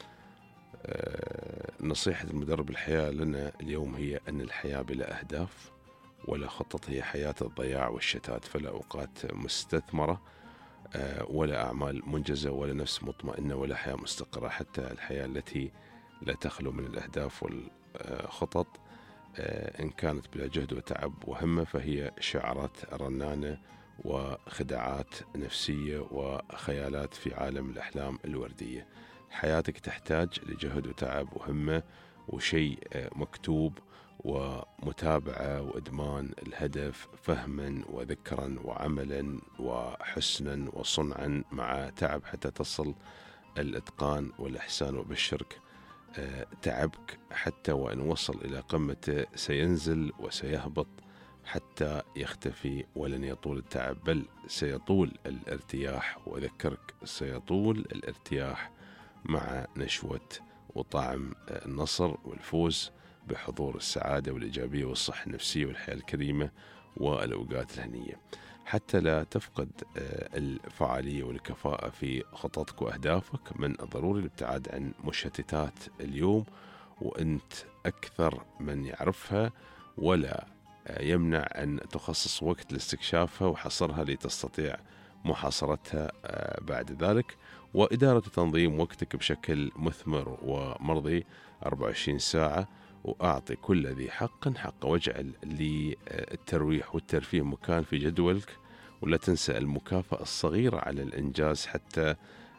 نصيحة المدرب الحياة لنا اليوم هي أن الحياة بلا أهداف ولا خطط هي حياة الضياع والشتات، فلا أوقات مستثمرة ولا أعمال منجزة ولا نفس مطمئنة ولا حياة مستقرة. حتى الحياة التي لا تخلو من الأهداف والخطط إن كانت بلا جهد وتعب وهمة فهي شعارات رنانة وخداعات نفسية وخيالات في عالم الأحلام الوردية. حياتك تحتاج لجهد وتعب وهمة وشيء مكتوب ومتابعة وإدمان الهدف فهما وذكرا وعملا وحسنا وصنعا مع تعب حتى تصل الإتقان والإحسان. وبالشرك تعبك حتى وإن وصل إلى قمته سينزل وسيهبط حتى يختفي، ولن يطول التعب بل سيطول الارتياح. وذكرك سيطول الارتياح مع نشوة وطعم النصر والفوز بحضور السعادة والإيجابية والصحة النفسية والحياة الكريمة والأوقات الهنية. حتى لا تفقد الفعالية والكفاءة في خططك وأهدافك من الضروري الابتعاد عن مشتتات اليوم، وأنت أكثر من يعرفها، ولا يمنع أن تخصص وقت لاستكشافها وحصرها لتستطيع محاصرتها بعد ذلك. وإدارة وتنظيم وقتك بشكل مثمر ومرضي أربعة وعشرين ساعة، وأعطي كل ذي حق حقه، واجعل للترويح والترفيه مكان في جدولك، ولا تنسى المكافأة الصغيرة على الإنجاز حتى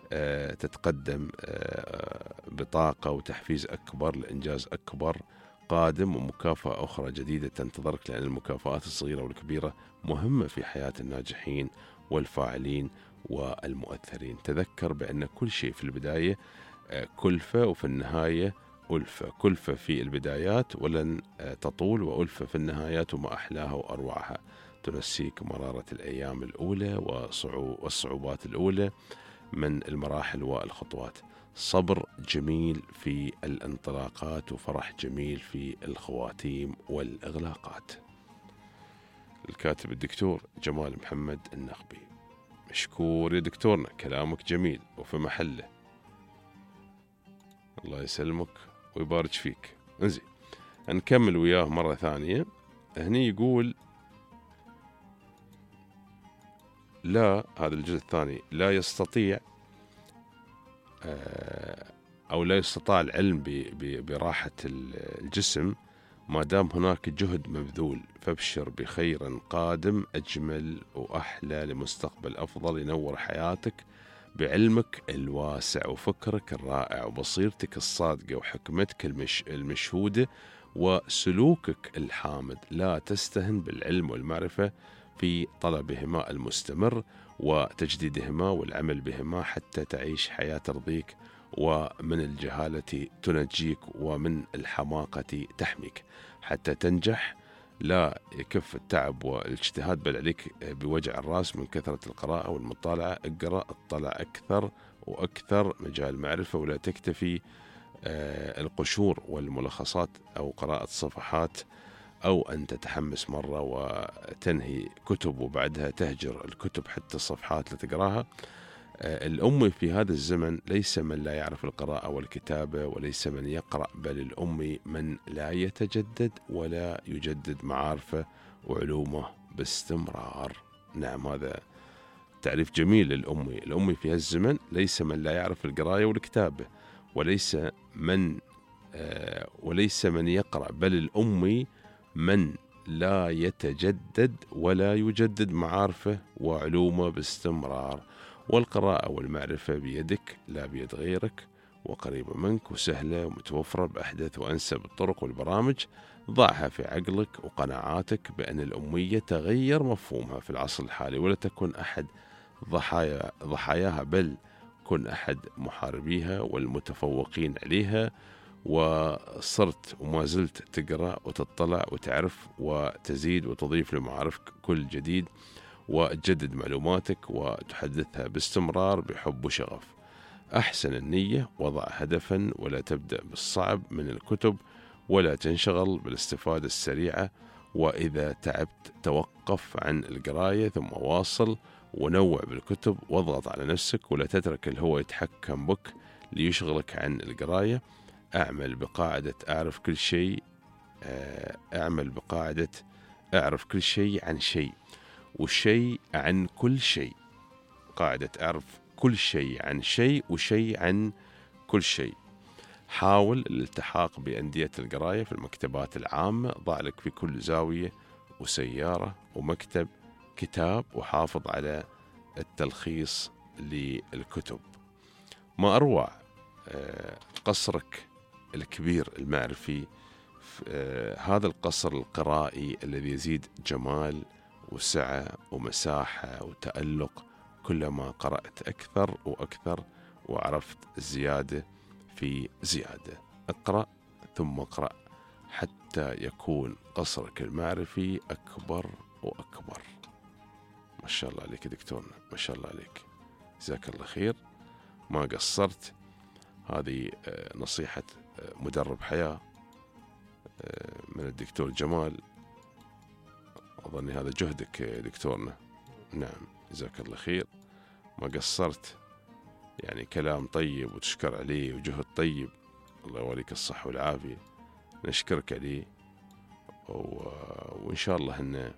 تتقدم بطاقة وتحفيز أكبر لإنجاز أكبر قادم ومكافأة أخرى جديدة تنتظرك، لأن المكافآت الصغيرة والكبيرة مهمة في حياة الناجحين والفاعلين والمؤثرين. تذكر بأن كل شيء في البداية كلفة وفي النهاية ألفة. كلفة في البدايات ولن تطول، وألفة في النهايات وما أحلاها وأروعها. تنسيك مرارة الأيام الأولى والصعوبات الأولى من المراحل والخطوات. صبر جميل في الانطلاقات وفرح جميل في الخواتيم والإغلاقات. الكاتب الدكتور جمال محمد النخبي. مشكور يا دكتورنا، كلامك جميل وفي محله، الله يسلمك ويبارك فيك. انزين نكمل وياه مرة ثانية. هني يقول لا، هذا الجزء الثاني، لا يستطيع أو لا يستطاع العلم براحة الجسم ما دام هناك جهد مبذول، فابشر بخير قادم أجمل وأحلى لمستقبل أفضل ينور حياتك بعلمك الواسع وفكرك الرائع وبصيرتك الصادقة وحكمتك المش المشهودة وسلوكك الحامد. لا تستهن بالعلم والمعرفة في طلبهما المستمر وتجديدهما والعمل بهما حتى تعيش حياة ترضيك، ومن الجهالة تنجيك، ومن الحماقة تحميك. حتى تنجح لا يكف التعب والاجتهاد بل عليك بوجع الرأس من كثرة القراءة والمطالعة. اقرأ، اطلع أكثر وأكثر مجال معرفة، ولا تكتفي القشور والملخصات أو قراءة صفحات، أو أن تتحمس مرة وتنهي كتب وبعدها تهجر الكتب حتى الصفحات لتقراها. الأمي في هذا الزمن ليس من لا يعرف القراءة والكتابة، وليس من يقرأ، بل الأمي من لا يتجدد ولا يجدد معارفه وعلومه باستمرار. نعم، هذا تعريف جميل للأمي. الأمي في هذا الزمن ليس من لا يعرف القراءة والكتابة، وليس من آه وليس من يقرأ، بل الأمي من لا يتجدد ولا يجدد معارفه وعلومه باستمرار. والقراءة والمعرفة بيدك لا بيد غيرك، وقريبة منك وسهلة ومتوفرة بأحدث وأنسب الطرق والبرامج. ضعها في عقلك وقناعاتك بأن الأمية تغير مفهومها في العصر الحالي، ولا تكن أحد ضحايا ضحاياها، بل كن أحد محاربيها والمتفوقين عليها. وصرت وما زلت تقرأ وتطلع وتعرف وتزيد وتضيف لمعارفك كل جديد، وتجدد معلوماتك وتحدثها باستمرار بحب وشغف. أحسن النية، وضع هدفا ولا تبدأ بالصعب من الكتب، ولا تنشغل بالاستفادة السريعة. وإذا تعبت توقف عن القراية ثم واصل ونوع بالكتب، واضغط على نفسك ولا تترك الهوى يتحكم بك ليشغلك عن القراية. أعمل بقاعدة أعرف كل شيء أعمل بقاعدة أعرف كل شيء عن شيء، وشيء عن كل شيء. قاعدة أعرف كل شيء عن شيء وشيء عن كل شيء. حاول الالتحاق بأندية القراية في المكتبات العامة، ضع لك في كل زاوية وسيارة ومكتب كتاب، وحافظ على التلخيص للكتب. ما أروع قصرك الكبير المعرفي، هذا القصر القرائي الذي يزيد جمال وسعة ومساحة وتألق كلما قرأت أكثر وأكثر وعرفت زيادة في زيادة. اقرأ ثم اقرأ حتى يكون قصرك المعرفي أكبر وأكبر. ما شاء الله عليك دكتورنا، ما شاء الله عليك، جزاك الله خير، ما قصرت. هذه نصيحة مدرب حياة من الدكتور جمال، أظن هذا جهدك دكتورنا. نعم جزاك الله خير، ما قصرت، يعني كلام طيب وتشكر عليه وجهد طيب، الله يوليك الصحة والعافية، نشكرك عليه. وإن شاء الله أن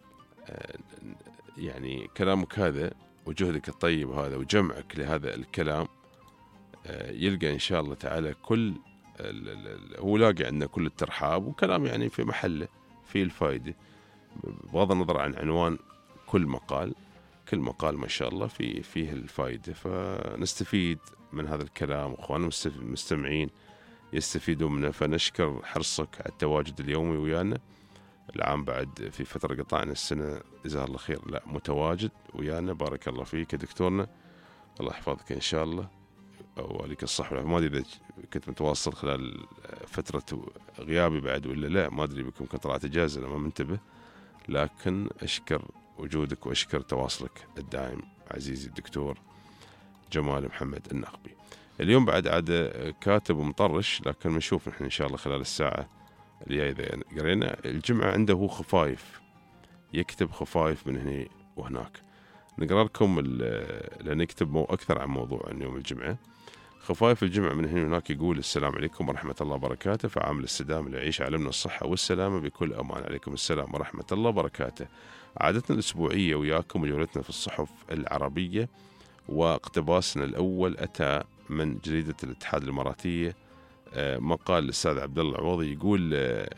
يعني كلامك هذا وجهدك الطيب هذا وجمعك لهذا الكلام يلقى إن شاء الله تعالى كل هو لاقي عندنا كل الترحاب، وكلام يعني في محله في الفائدة، بغض النظر عن عنوان كل مقال. كل مقال ما شاء الله في فيه الفائدة، فنستفيد من هذا الكلام، وأخواننا المستمعين يستفيدوا منه. فنشكر حرصك على التواجد اليومي ويانا. العام بعد في فترة قطعنا السنة، جزاه الله خير، لا متواجد ويانا، بارك الله فيك يا دكتورنا، الله يحفظك إن شاء الله وعليك الصحة. ما أدري إذا كنت متواصل خلال فترة غيابي بعد ولا لا، ما أدري بكم كنت طلعت إجازة لما منتبه، لكن أشكر وجودك وأشكر تواصلك الدائم عزيزي الدكتور جمال محمد الناقبي. اليوم بعد عاد كاتب ومطرش، لكن بنشوف نحن إن شاء الله خلال الساعة اللي إذا قرينا. الجمعة عنده هو خفايف، يكتب خفايف من هنا وهناك. نقرأ لكم لأن يكتب مو أكثر عن موضوع يوم الجمعة. خفايف الجمعة من هنا وهناك يقول: السلام عليكم ورحمة الله وبركاته، فعامل السدام ليعيش علمنا الصحة والسلامة بكل أمان. عليكم السلام ورحمة الله وبركاته. عادتنا الأسبوعية وياكم وجولتنا في الصحف العربية، واقتباسنا الأول أتى من جريدة الاتحاد الإماراتية، مقال الأستاذ عبد الله العوضي يقول: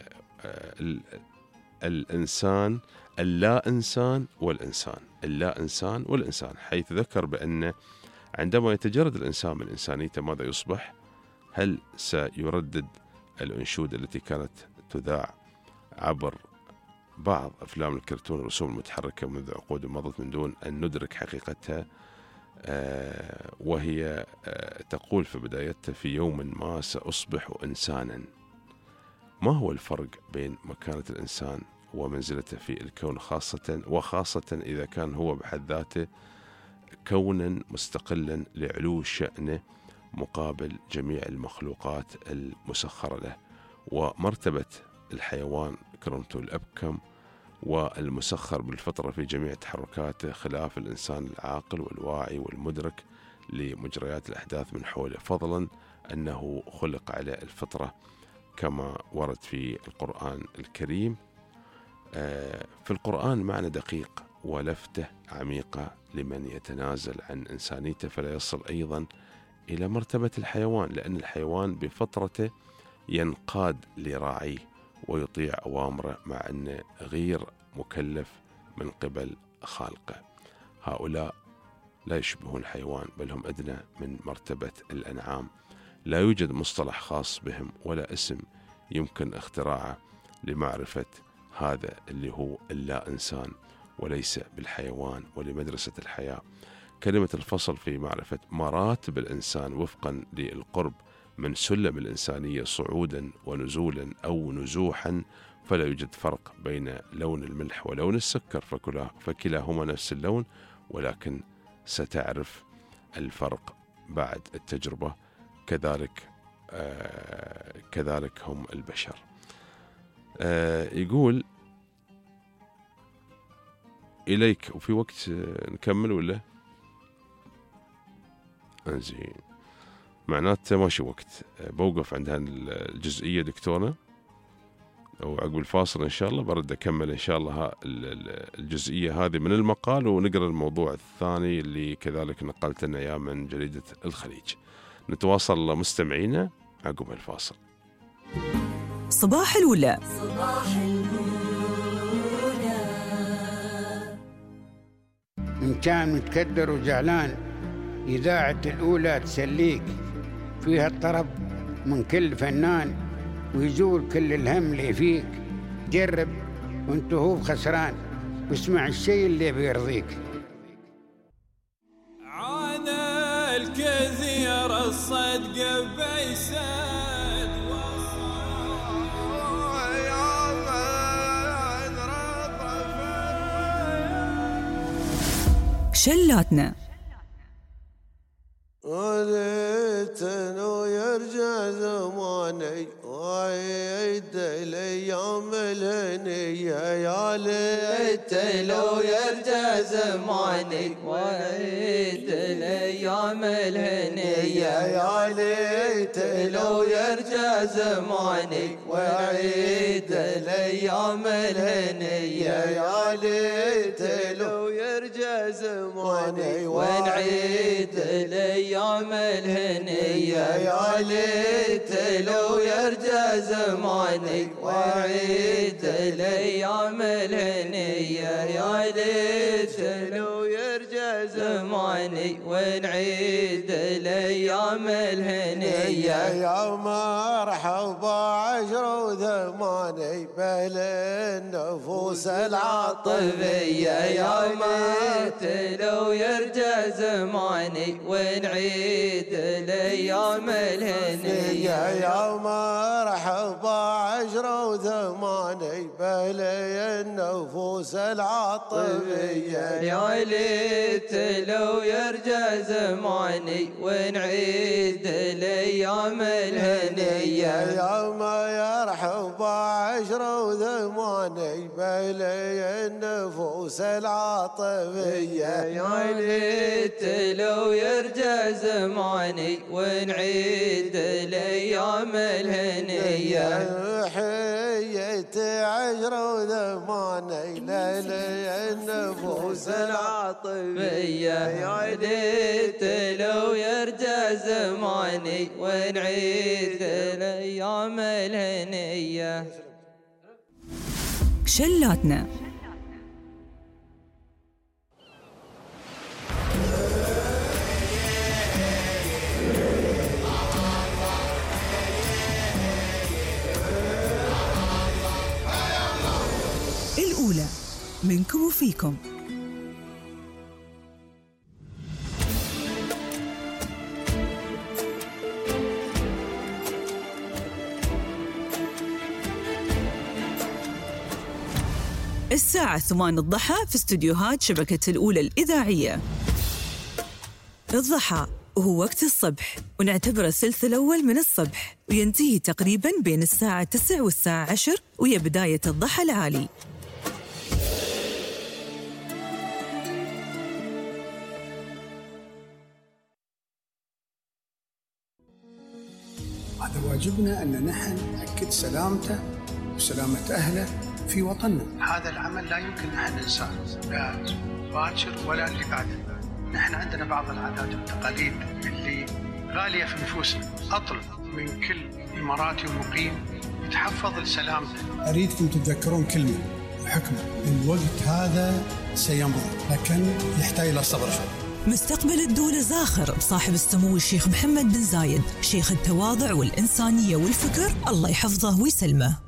الإنسان اللا إنسان والإنسان اللا إنسان والإنسان، حيث ذكر بأن عندما يتجرد الإنسان من إنسانيته ماذا يصبح؟ هل سيردد الأنشودة التي كانت تذاع عبر بعض أفلام الكرتون والرسوم المتحركة منذ عقود مضت من دون أن ندرك حقيقتها؟ آه وهي آه تقول في بدايتها: في يوم ما سأصبح إنسانا. ما هو الفرق بين مكانة الإنسان ومنزلته في الكون، خاصة وخاصة إذا كان هو بحد ذاته كونا مستقلا لعلو شأنه مقابل جميع المخلوقات المسخرة له؟ ومرتبة الحيوان كرمته الأبكم والمسخر بالفطرة في جميع تحركاته، خلاف الإنسان العاقل والواعي والمدرك لمجريات الأحداث من حوله، فضلا أنه خلق على الفطرة كما ورد في القرآن الكريم. في القرآن معنى دقيق ولفتة عميقة لمن يتنازل عن إنسانيته فلا يصل أيضا إلى مرتبة الحيوان، لأن الحيوان بفطرته ينقاد لراعيه ويطيع أوامره مع أنه غير مكلف من قبل خالقه. هؤلاء لا يشبهون الحيوان، بل هم أدنى من مرتبة الأنعام، لا يوجد مصطلح خاص بهم ولا اسم يمكن اختراعه لمعرفة هذا اللي هو اللا إنسان وليس بالحيوان ولمدرسة الحياة. كلمة الفصل في معرفة مراتب الإنسان وفقا للقرب من سلم الإنسانية صعودا ونزولا أو نزوحا، فلا يوجد فرق بين لون الملح ولون السكر، فكلاهما نفس اللون، ولكن ستعرف الفرق بعد التجربة. كذلك آه كذلك هم البشر. آه يقول إليك، وفي وقت نكمل ولا؟ زين، معناته ماشي وقت، بوقف عند هالجزئية دكتورنا، وعقب الفاصل إن شاء الله برد أكمل إن شاء الله الجزئية هذه من المقال، ونقرأ الموضوع الثاني اللي كذلك نقلت لنا إياه من جريدة الخليج. نتواصل مستمعينا عقب الفاصل. صباح الولا. صباح الولا. إن كان متكدر وزعلان، إذاعة الأولى تسليك، فيها الطرب من كل فنان ويزول كل الهم اللي فيك. جرب وانت هو خسران، واسمع الشيء اللي بيرضيك. عاد الكثير الصدق بيسد شلاتنا. وليت انه يرجع زماني وعيد الايام الهنيه، يا ليت لو يرجع زماني وعيد الايام الهنيه، يا ليت لو يرجع زماني وعيد الايام الهنيه، يا ليت لو يرجع زماني ونعيد الايام الهنيه، يا ليت لو يرجع زماني وعيد الايام الهنيه، يا ليت لو يرجع زماني ونعيد الايام الهنيه، يا مرحبا عشرة وثماني بل النفوس العاطفيه، يا ليت لو يرجع زماني ونعيد الايام الهنيه، يا مرحبا عشرة وثماني بل النفوس العاطفيه، يا ليت لو يرجع زماني ونعيد الايام الهنيه، يا ما يرحبا عشرة وثماني بل النفوس العاطفيه، يا ليت لو يرجع زماني ونعيد الايام الهنيه، حيت عشرة وثماني للنفوس العاطفيه، يا ليت لو يرجع زماني ونعيد الايام الهنيه. شلاتنا. الأولى منكم وفيكم. الساعة ثمان الضحى في استديوهات شبكة الأولى الإذاعية. الضحى وهو وقت الصبح، ونعتبر الثلث الأول من الصبح، وينتهي تقريباً بين الساعة تسع والساعة عشر، وهي بداية الضحى العالي. هذا واجبنا أن نحن نأكد سلامته وسلامة أهله في وطننا. هذا العمل لا يمكن أن ننساه، لا باكر ولا اللي بعده. نحن عندنا بعض العادات والتقاليد اللي غالية في نفوسنا. أطلب من كل إماراتي ومقيم يتحفظ لسلامته. أريدكم تتذكرون كلمة وحكمة، الوقت هذا سيمضي لكن يحتاج إلى صبر شوي. مستقبل الدولة زاخر بصاحب السمو الشيخ محمد بن زايد، شيخ التواضع والإنسانية والفكر، الله يحفظه ويسلمه.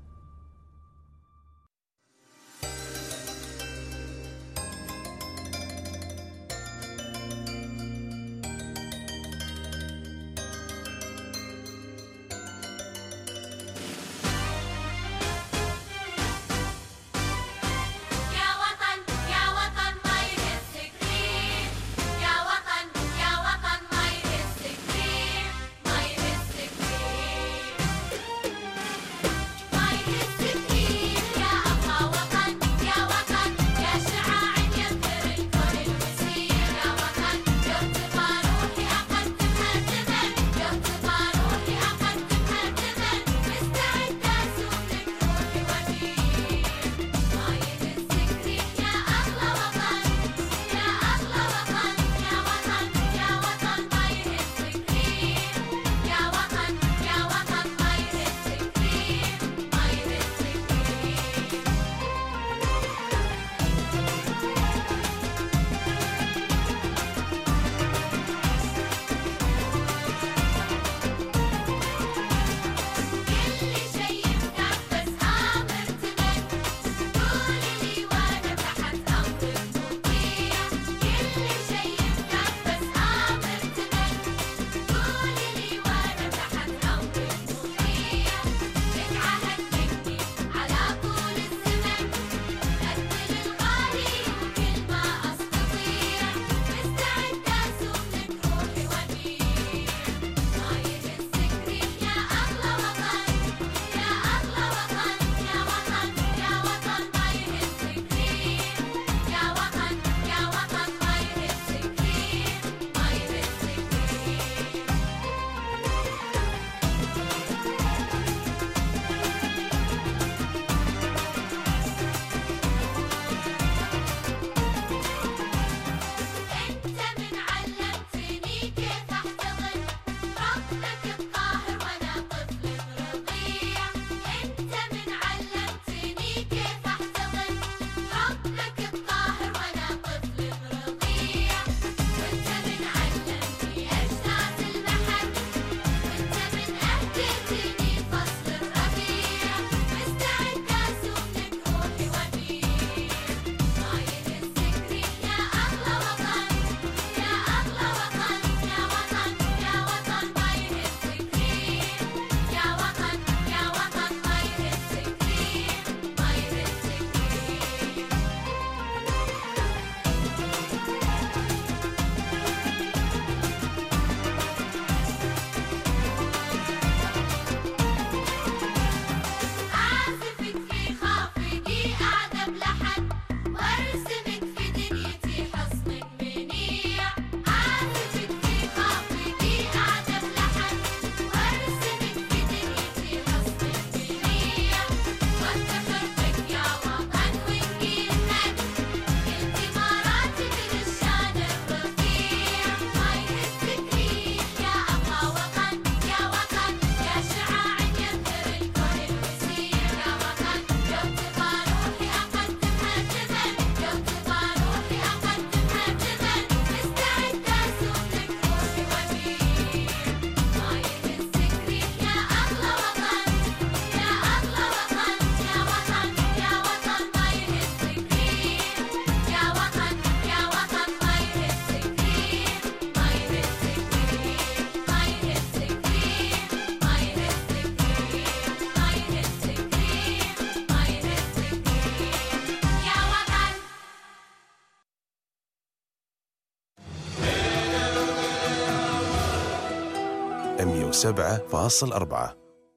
مئة وسبعة فاصل أربعة.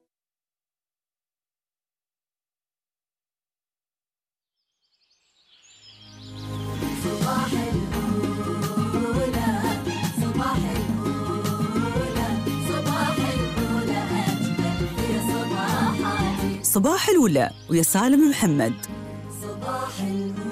صباح الأولى صباح الأولى صباح الأولى أجمل في صباحاتي. صباح الأولى ويا سالم محمد. صباح الأولى.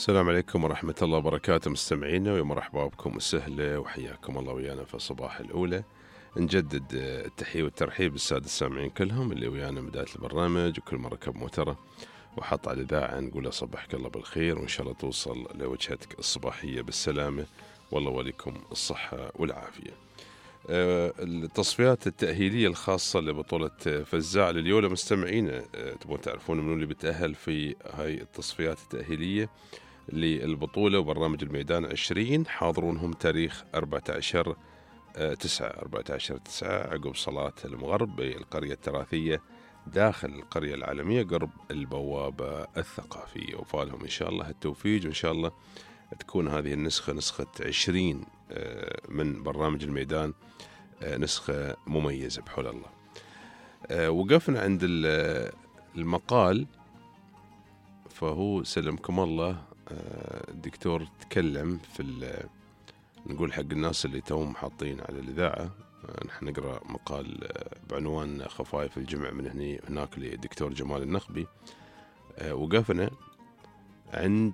السلام عليكم ورحمة الله وبركاته مستمعينا، ومرحبا بكم وسهلا وحياكم الله ويانا في الصباح الأولى. نجدد التحية والترحيب بالسادة السامعين كلهم اللي ويانا من بداية البرنامج، وكل مرة ركب موتره وحط على الإذاعة نقول صبحك الله بالخير، وإن شاء الله توصل لوجهتك الصباحية بالسلامة والله وليكم الصحة والعافية. التصفيات التأهيلية الخاصة لبطولة فزاع لليولا مستمعين، تبون تعرفون منو اللي بتأهل في هاي التصفيات التأهيلية للبطولة وبرنامج الميدان عشرين، حاضرونهم تاريخ أربعة عشر تسعة أربعة عشر تسعة عقب صلاة المغرب بالقرية التراثية داخل القرية العالمية قرب البوابة الثقافية، وفالهم إن شاء الله التوفيق، وإن شاء الله تكون هذه النسخة نسخة عشرين من برنامج الميدان نسخة مميزة بحول الله. وقفنا عند المقال، فهو سلمكم الله الدكتور تكلم في نقول حق الناس اللي توهم حاطين على الإذاعة، نحن نقرأ مقال بعنوان خفايف الجمع من هني هناك للدكتور جمال النخبي. وقفنا عند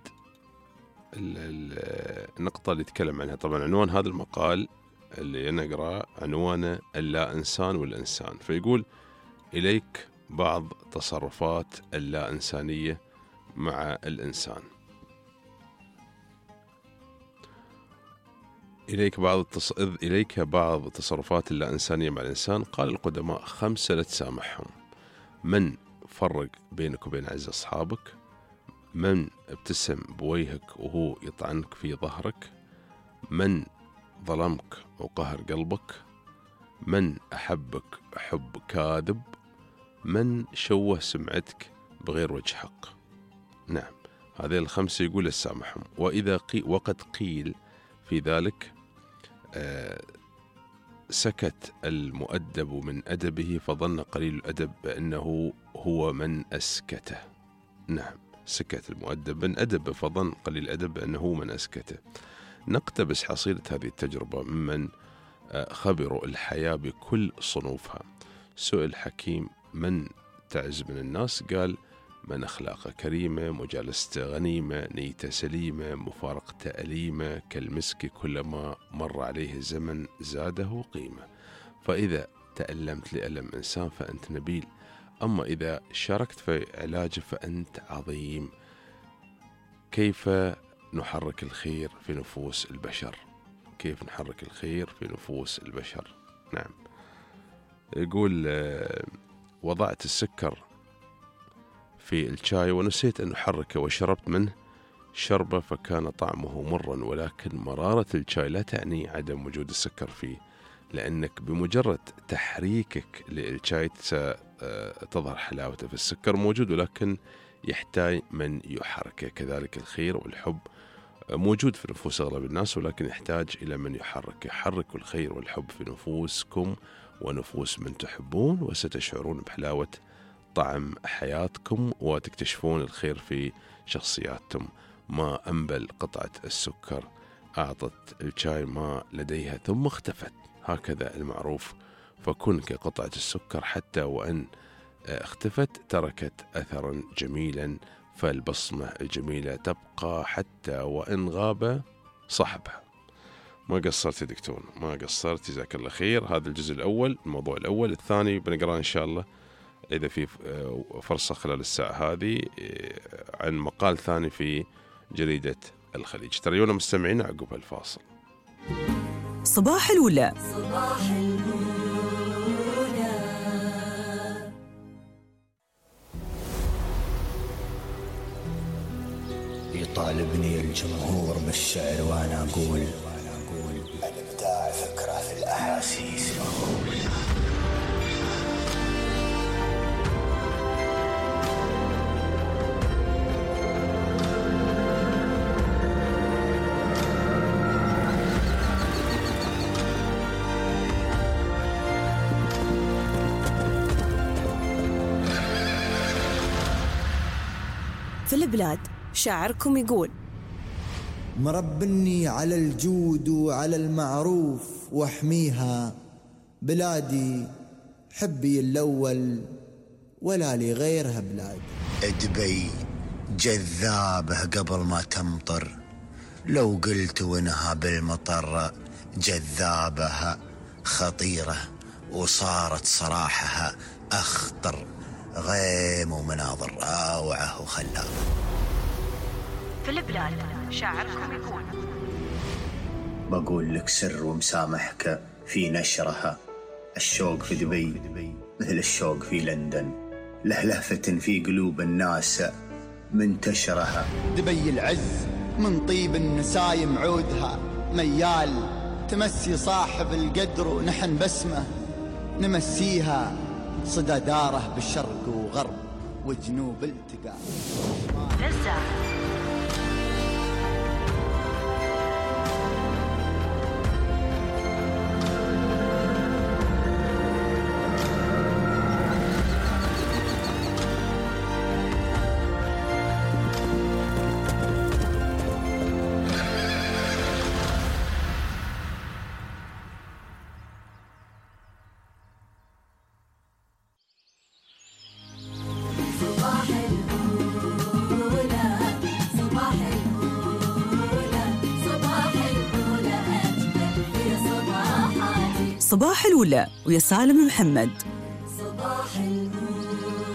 النقطة اللي تكلم عنها. طبعا عنوان هذا المقال اللي أنا أقرأ عنوانه اللا إنسان والإنسان، فيقول إليك بعض تصرفات اللا إنسانية مع الإنسان. إليك بعض التص... إليك بعض تصرفات اللا إنسانية مع الإنسان. قال القدماء خمسة لا تسامحهم: من فرق بينك وبين أعز أصحابك، من ابتسم بوجهك وهو يطعنك في ظهرك، من ظلمك وقهر قلبك، من أحبك حب كاذب، من شوه سمعتك بغير وجه حق. نعم، هذه الخمسة يقول السامحهم. وإذا قي... وقد قيل في ذلك آه سكت المؤدب من أدبه فظن قليل الأدب بأنه هو من أسكته. نعم، سكت المؤدب من أدب فظن قليل الأدب بأنه من أسكته. نقتبس حصيلة هذه التجربة ممن آه خبروا الحياة بكل صنوفها. سئل حكيم من تعز من الناس، قال من أخلاقه كريمة، مجالسته غنيمة، نيته سليمة، مفارقته أليمة، كالمسك كلما مر عليه الزمن زاده قيمة. فإذا تألمت لألم إنسان فأنت نبيل، أما إذا شاركت في علاجه فأنت عظيم. كيف نحرك الخير في نفوس البشر؟ كيف نحرك الخير في نفوس البشر؟ نعم، يقول وضعت السكر في الشاي ونسيت أن أحركه وشربت منه شربة فكان طعمه مرا، ولكن مرارة الشاي لا تعني عدم وجود السكر فيه، لأنك بمجرد تحريكك للشاي ستظهر حلاوته. في السكر موجود ولكن يحتاج من يحركه. كذلك الخير والحب موجود في نفوس أغلب الناس ولكن يحتاج إلى من يحركه. حركوا الخير والحب في نفوسكم ونفوس من تحبون وستشعرون بحلاوة طعم حياتكم وتكتشفون الخير في شخصياتكم. ما أنبل قطعة السكر أعطت الشاي ما لديها ثم اختفت، هكذا المعروف. فكن كقطعة السكر حتى وأن اختفت تركت أثرا جميلا، فالبصمة الجميلة تبقى حتى وإن غاب صاحبها. ما قصرت يا دكتور، ما قصرت، جزاك الله خير. هذا الجزء الأول، الموضوع الأول. الثاني بنقرأ إن شاء الله إذا في فرصة خلال الساعة هذه عن مقال ثاني في جريدة الخليج. تريونا مستمعين عقب الفاصل. صباح الولا. صباح الولا. يطالبني الجمهور بالشعر وأنا أقول الإبداع فكرة في الأحاسيس. في البلاد شاعركم يقول مربني على الجود وعلى المعروف واحميها، بلادي حبي الأول ولا لغيرها بلاد. دبي جذابه قبل ما تمطر، لو قلت وانها بالمطر جذابها خطيرة، وصارت صراحها أخطر، غيم ومناظر روعة وخلابة. في البلاد شاعركم يقول: بقول لك سر ومسامحك في نشرها، الشوق في دبي مثل الشوق في لندن، لهلهفة في قلوب الناس منتشرها. دبي العز من طيب النسايم عودها، ميال تمسي صاحب القدر ونحن بسمه نمسيها، صدى داره بالشرق وغرب وجنوب التقى. صباح الأولى ويا سالم محمد. صباح الأولى.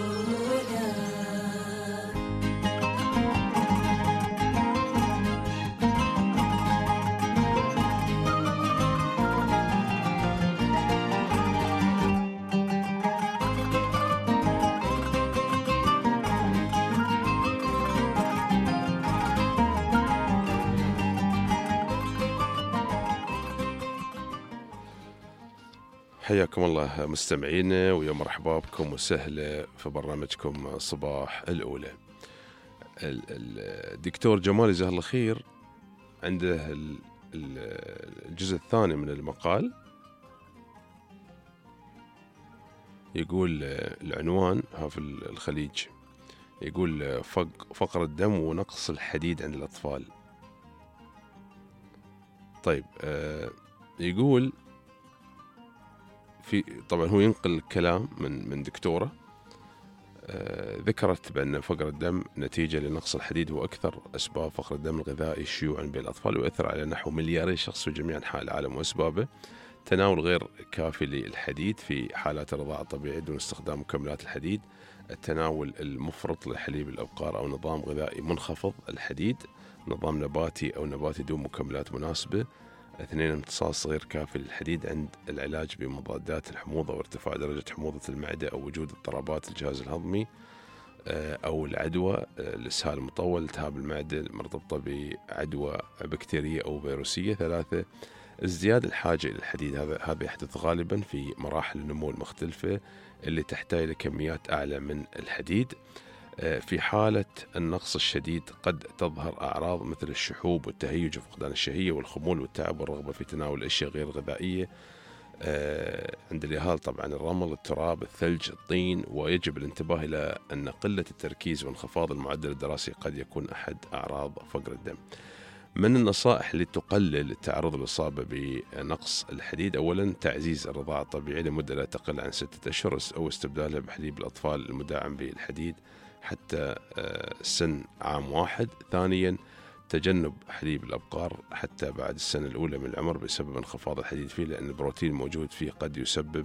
حياكم الله مستمعينا، ويا مرحبا بكم وسهلا في برنامجكم صباح الأولى. الدكتور جمال جزاه الله خير عنده الجزء الثاني من المقال، يقول العنوان ها في الخليج، يقول فقر الدم ونقص الحديد عند الأطفال. طيب يقول في، طبعا هو ينقل الكلام من من دكتورة آه ذكرت بأن فقر الدم نتيجة لنقص الحديد هو أكثر أسباب فقر الدم الغذائي شيوعا بين الأطفال، ويؤثر على نحو ملياري شخص في جميع أنحاء العالم، وأسبابه تناول غير كافي للحديد في حالات الرضاعة الطبيعية دون استخدام مكملات الحديد، التناول المفرط لحليب الأبقار أو نظام غذائي منخفض الحديد، نظام نباتي أو نباتي دون مكملات مناسبة، اثنين امتصاص غير كافي للحديد عند العلاج بمضادات الحموضة وارتفاع درجة حموضة المعدة أو وجود اضطرابات الجهاز الهضمي أو العدوى، الإسهال المطول، التهاب المعدة المرتبطة بعدوى بكتيرية أو فيروسية. ثلاثة ازدياد الحاجة إلى الحديد، هذا هذا يحدث غالبا في مراحل النمو المختلفة اللي تحتاج لكميات أعلى من الحديد. في حالة النقص الشديد قد تظهر أعراض مثل الشحوب والتهيج وفقدان الشهية والخمول والتعب والرغبة في تناول أشياء غير غذائية. عند اليهال طبعا الرمل، التراب، الثلج، الطين. ويجب الانتباه إلى أن قلة التركيز وانخفاض المعدل الدراسي قد يكون أحد أعراض فقر الدم. من النصائح اللي تقلل التعرض للإصابة بنقص الحديد: أولا تعزيز الرضاعة الطبيعية لمدة لا تقل عن ستة أشهر أو استبدالها بحليب الأطفال المدعم بالحديد حتى سن عام واحد. ثانيا تجنب حليب الأبقار حتى بعد السنة الأولى من العمر بسبب انخفاض الحديد فيه، لأن البروتين الموجود فيه قد يسبب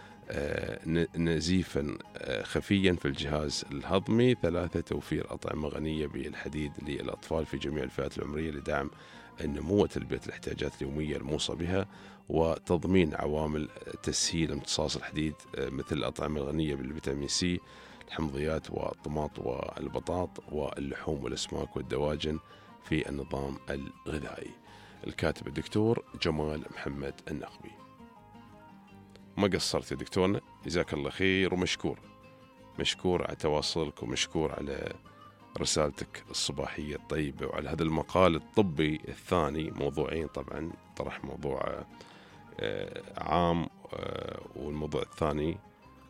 نزيفا خفيا في الجهاز الهضمي. ثلاثة توفير أطعمة غنية بالحديد للأطفال في جميع الفئات العمرية لدعم النمو وتلبية الاحتياجات اليومية الموصى بها، وتضمين عوامل تسهيل امتصاص الحديد مثل الأطعمة الغنية بالفيتامين سي، الحمضيات والطماط والبطاط واللحوم والأسماك والدواجن في النظام الغذائي. الكاتب الدكتور جمال محمد النقبي. ما قصرت يا دكتورنا، جزاك الله خير، ومشكور مشكور على تواصلك، ومشكور على رسالتك الصباحية الطيبة، وعلى هذا المقال الطبي الثاني. موضوعين طبعا، طرح موضوع عام والموضوع الثاني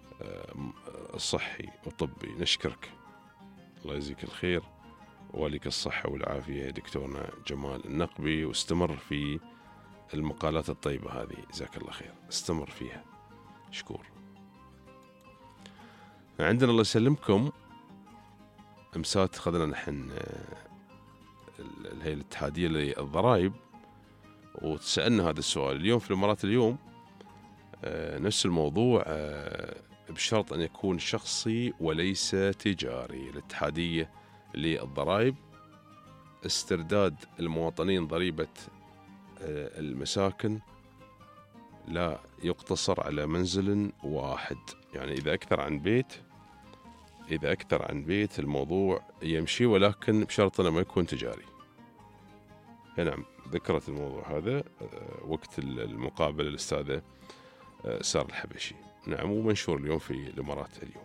الصحي والطبي. نشكرك، الله يجزيك الخير ولك الصحة والعافية يا دكتورنا جمال النقبي، واستمر في المقالات الطيبة هذه، جزاك الله خير، استمر فيها، شكور. عندنا الله يسلمكم امسات اخذنا نحن الهيئة الاتحادية للضرائب وتسألنا هذا السؤال. اليوم في الإمارات اليوم نفس الموضوع بشرط أن يكون شخصي وليس تجاري. الاتحادية للضرائب استرداد المواطنين ضريبة المساكن لا يقتصر على منزل واحد، يعني إذا أكثر عن بيت إذا أكثر عن بيت الموضوع يمشي، ولكن بشرط أنه ما يكون تجاري. نعم ذكرت الموضوع هذا وقت المقابلة الأستاذة سارة الحبشي. نعم ومنشور اليوم في الإمارات اليوم.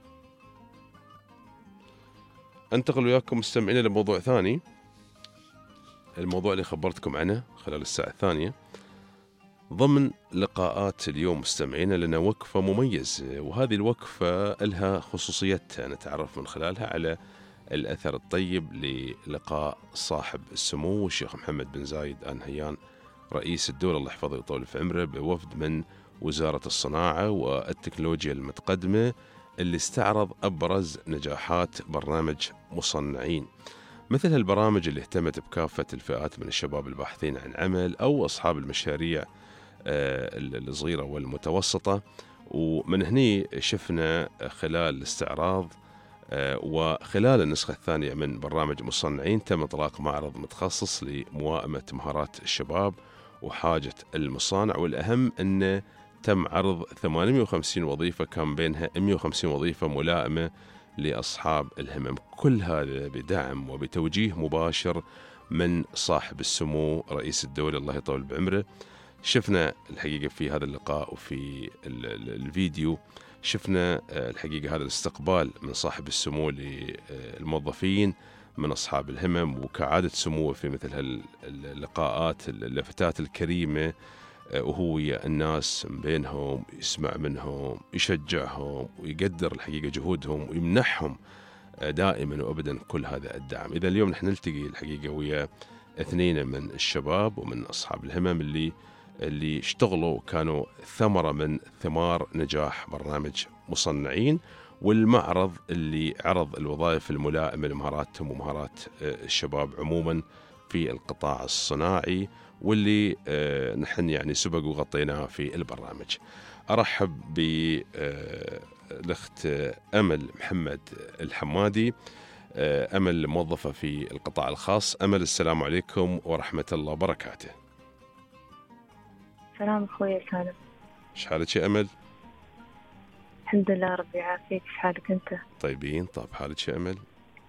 أنتقل وياكم مستمعين لموضوع ثاني، الموضوع اللي خبرتكم عنه خلال الساعة الثانية. ضمن لقاءات اليوم مستمعين لنا وقفة مميزة، وهذه الوقفة لها خصوصيتها نتعرف من خلالها على الأثر الطيب للقاء صاحب السمو الشيخ محمد بن زايد آل نهيان رئيس الدولة الله يحفظه ويطول في عمره بوفد من وزارة الصناعة والتكنولوجيا المتقدمة اللي استعرض أبرز نجاحات برنامج مصنعين، مثل هالبرامج اللي اهتمت بكافة الفئات من الشباب الباحثين عن عمل أو أصحاب المشاريع الصغيرة والمتوسطة. ومن هني شفنا خلال الاستعراض وخلال النسخة الثانية من برنامج مصنعين تم إطلاق معرض متخصص لموائمة مهارات الشباب وحاجة المصانع، والأهم أنه تم عرض ثمانمئة وخمسين وظيفة كان بينها مئة وخمسين وظيفة ملائمة لأصحاب الهمم، كل هذا بدعم وبتوجيه مباشر من صاحب السمو رئيس الدولة الله يطول بعمره. شفنا الحقيقة في هذا اللقاء وفي الفيديو شفنا الحقيقة هذا الاستقبال من صاحب السمو للموظفين من أصحاب الهمم، وكعادة سموه في مثل هاللقاءات اللفتات الكريمة وهو الناس بينهم يسمع منهم يشجعهم ويقدر الحقيقة جهودهم ويمنحهم دائما وأبدا كل هذا الدعم. إذا اليوم نحن نلتقي الحقيقة ويا اثنين من الشباب ومن أصحاب الهمم اللي اللي اشتغلوا وكانوا ثمرة من ثمار نجاح برنامج مصنعين، والمعرض اللي عرض الوظائف الملائمة لمهاراتهم ومهارات الشباب عموما في القطاع الصناعي، واللي نحن يعني سبق وغطيناها في البرنامج. أرحب بالأخت أمل محمد الحمادي. أمل موظفة في القطاع الخاص. أمل السلام عليكم ورحمة الله وبركاته. سلام أخوي سالم. إيش حالك يا أمل؟ الحمد لله ربي يعافيك. إيش حالك أنت؟ طيبين. طيب حالك يا أمل؟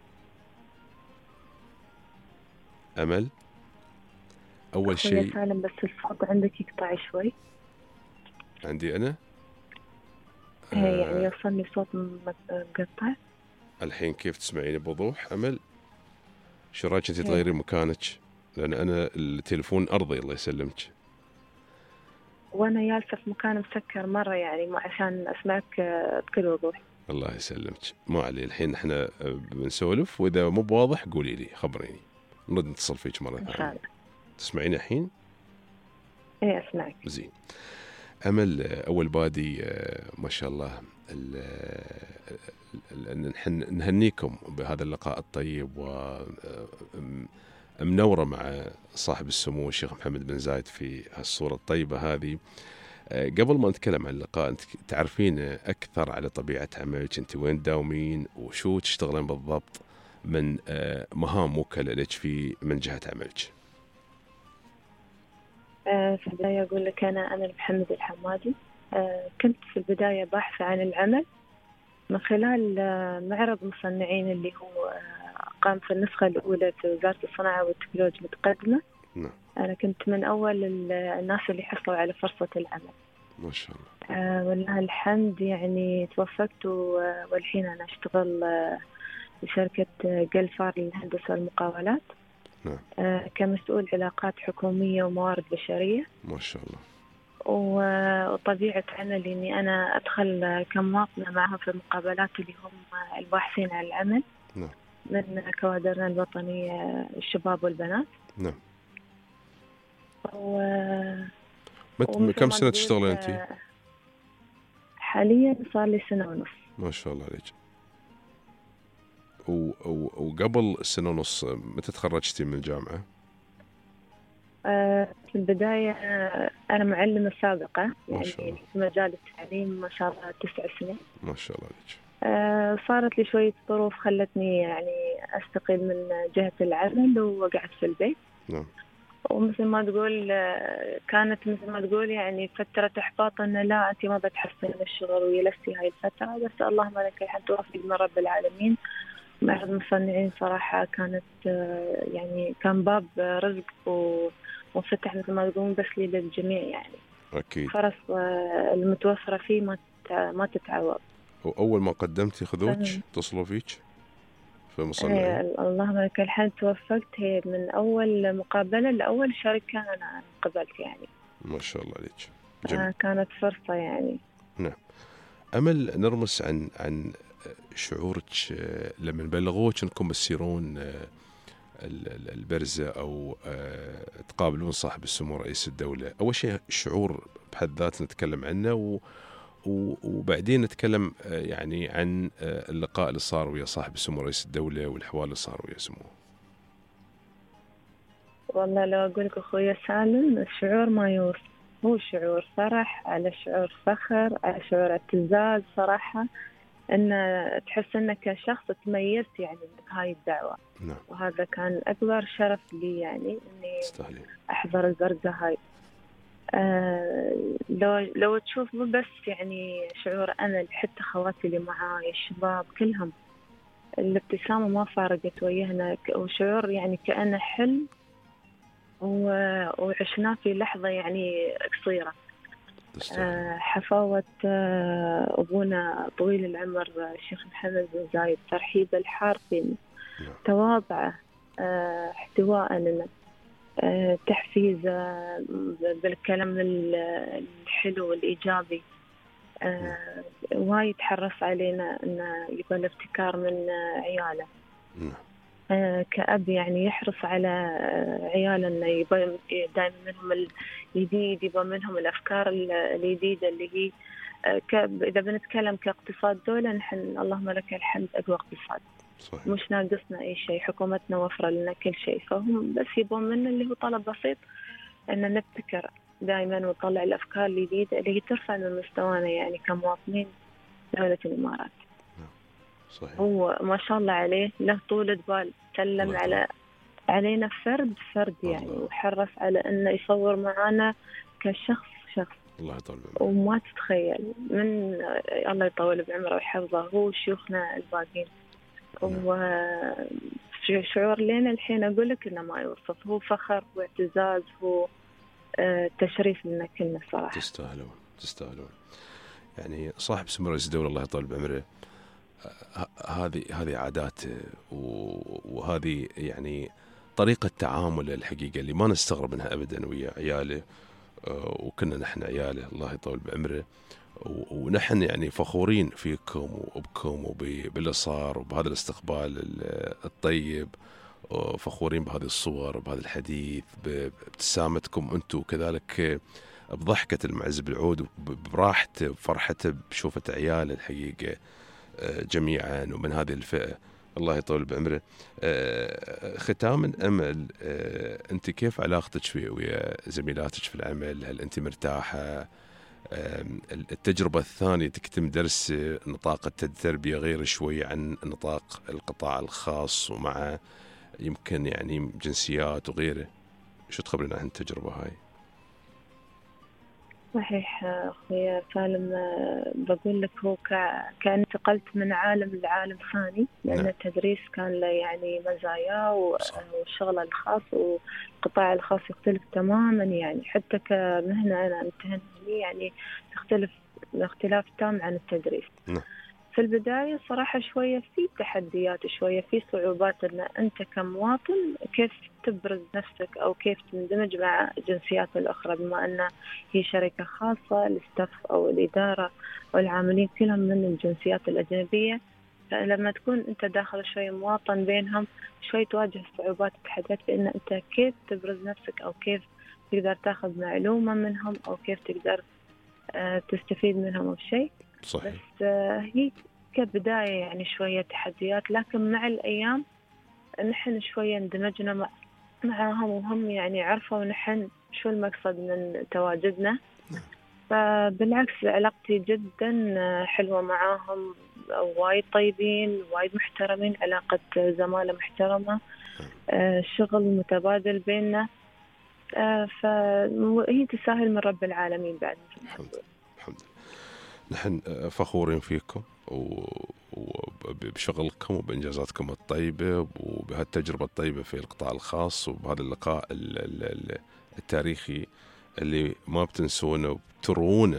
أمل أول شيء أخوي سالم بس الصوت عندك يقطع شوي. عندي أنا؟ آه يعني يوصلني صوت مقطع. الحين كيف تسمعيني بوضوح أمل؟ شو رأيك أنت تغيرين مكانك؟ لأن أنا التليفون أرضي الله يسلمك. وأنا جالسة في مكان مسكر مرة يعني عشان أسمعك بكل وضوح. الله يسلمك. ما علي، الحين احنا بنسولف وإذا مو بواضح قولي لي خبريني نرد نتصل فيك مرة ثانية. إن شاء الله. تسمعيني الحين؟ إيه أسمعك. زين. أمل أول بادي ما شاء الله نحن نهنيكم بهذا اللقاء الطيب ومنورة مع صاحب السمو الشيخ محمد بن زايد في هالصورة الطيبة هذه. قبل ما نتكلم عن اللقاء أنت تعرفين أكثر على طبيعة عملك، أنت وين تداومين وشو تشتغلين بالضبط من مهام موكلة لك في من جهة عملك؟ في البداية أقول لك أنا أمل محمد الحمادي. كنت في البداية باحثة عن العمل من خلال معرض مصنعين اللي هو قام في النسخة الأولى في وزارة الصناعة والتكنولوجيا المتقدمة. نعم. أنا كنت من أول الناس اللي حصلوا على فرصة العمل. ما شاء الله. آه والله الحمد يعني توفقت، والحين أنا أشتغل في شركة جلفار للهندسة والمقاولات. نعم. آه كمسؤول علاقات حكومية وموارد بشرية. ما شاء الله. وطبيعة عملي إني أنا أدخل كمواطنة معهم في المقابلات اللي هم الباحثين عن العمل. نعم. من كوادرنا الوطنية الشباب والبنات. نعم. و... مت... كم سنة تشتغلين أنت؟ حاليا صار لي سنة ونص. ما شاء الله عليك. و... و... وقبل السنة ونص متى تخرجتي من الجامعة؟ آه، في البداية آه، أنا معلمة سابقة يعني في مجال التعليم ما شاء الله تسع سنين. ما شاء الله عليك. آه، صارت لي شوية ظروف خلتني يعني أستقيل من جهة العمل ووقعت في البيت. نعم. ومثل ما تقول آه، كانت مثل ما تقول يعني فترة إحباط إن لا أنت ما بتحسن الشغل ويلستي هاي الفترة، بس اللهم لك الحمد توفيق من رب العالمين. معرض المصنعين صراحة كانت آه، يعني كان باب رزق و وفتح مثل ما تقول بس لي للجميع يعني. أكيد. فرص آه، المتوفرة فيه ما ما تتعوض. وأول ما قدمتي خذوك اتصلوا فيك في مصنعين؟ آه اللهم لك الحمد توفقت. هي من أول مقابلة لأول شركة أنا قبلت يعني. ما شاء الله عليك. آه كانت فرصة يعني. نعم. أمل نرمس عن عن شعورك لما بلغوك أنكم بتصيرون البرزة أو تقابلون صاحب السمو رئيس الدولة. أول شيء الشعور بحد ذاته نتكلم عنه و وبعدين نتكلم يعني عن اللقاء اللي صار ويا صاحب السمو رئيس الدولة والحوار اللي صار ويا سموه. والله لو أقول لك أخويا سالم الشعور ما يوصف، هو شعور فرح على شعور فخر على شعور اعتزاز صراحة، أن تحس أنك كشخص تميزت يعني بهاي الدعوة. نعم. وهذا كان أكبر شرف لي يعني إني استهلي. أحضر البرزة هاي. آه لو لو تشوف مو بس يعني شعور أنا، حتى خواتي اللي معاي الشباب كلهم الابتسامة ما فارقت ويانا، وشعور يعني كأنه حلم وعشناه في لحظة يعني قصيرة. آه حفاوة آه أبونا طويل العمر الشيخ محمد بن زايد، ترحيب الحارثي، تواضعه، آه احتواء لنا، آه تحفيز آه بالكلام الحلو والإيجابي. آه وايد حرص علينا أن يبقى الابتكار من آه عياله. آه كأب يعني يحرص على آه عياله أنه يبقى دائما منهم الجديد، يبقى منهم الأفكار الجديدة اللي هي آه إذا بنتكلم كاقتصاد دولة نحن اللهم لك الحمد أقوى اقتصاد. صحيح. مش ناقصنا أي شيء، حكومتنا وفر لنا كل شيء، فهم بس يبون منا اللي هو طلب بسيط أن نبتكر دائما ونطلع الأفكار الجديدة اللي هي ترفع من مستوانا يعني كمواطنين دولة الإمارات. صحيح. هو ما شاء الله عليه له طولة بال، سلم على علينا فرد فرد يعني الله. وحرص على أنه يصور معنا كشخص شخص. الله يطول بعمره. وما تتخيل من الله يطول بعمره ويحفظه هو شيوخنا الباقين. وشعور لنا الحين أقول لك إنه ما يوصف، هو فخر واعتزاز، هو تشريف لنا كلنا صراحة. تستاهلون تستاهلون يعني صاحب سمو رئيس الدولة الله يطول بعمره. هذه هذه عاداته وهذه يعني طريقة تعامله الحقيقة اللي ما نستغرب منها أبدا ويا عياله، وكنا نحن عياله الله يطول بعمره، ونحن يعني فخورين فيكم وبكم وباللي صار وبهذا الاستقبال الطيب، فخورين بهذه الصور بهذا الحديث بابتسامتكم أنتم، وكذلك بضحكة المعز بالعود براحته بفرحته بشوفة عياله الحقيقة جميعا ومن هذه الفئة الله يطول بعمره. ختاما أمل، أنت كيف علاقتك ويا زميلاتك في العمل؟ هل أنت مرتاحة؟ التجربة الثانية تكتم درس نطاق التربية غير شوي عن نطاق القطاع الخاص ومع يمكن يعني جنسيات وغيره، شو تخبرنا عن التجربة هاي؟ صحيح أخويا سالم، بقول لك هو كان انتقلت من عالم لعالم ثاني، لأن نعم. التدريس كان له يعني مزايا والشغل الخاص والقطاع الخاص يختلف تماما يعني، حتى كمهنة أنا امتهن يعني تختلف اختلاف تام عن التدريس. نعم. في البداية صراحة شوية في تحديات، شوية في صعوبات أن أنت كمواطن كيف تبرز نفسك أو كيف تندمج مع الجنسيات الأخرى، بما أن هي شركة خاصة، الستاف أو الإدارة والعاملين كلهم من الجنسيات الأجنبية، فلما تكون أنت داخل شوية مواطن بينهم شوي تواجه صعوبات وتحديات بأن أنت كيف تبرز نفسك أو كيف تقدر تاخذ معلومة منهم أو كيف تقدر تستفيد منهم أو شيء. صحيح. بس هي كبداية يعني شوية تحديات، لكن مع الأيام نحن شوية اندمجنا مع معاهم، وهم يعني عرفوا نحن شو المقصد من تواجدنا. فبالعكس علاقتي جدا حلوة معاهم، وايد طيبين، وايد محترمين، علاقة زمالة محترمة، الشغل متبادل بيننا، فهي تساهل من رب العالمين بعد. الحمد لله. الحمد لله. نحن فخورين فيكم وبشغلكم وبإنجازاتكم الطيبة وبهالتجربة الطيبة في القطاع الخاص، وبهذا اللقاء التاريخي اللي ما بتنسونه وبترونه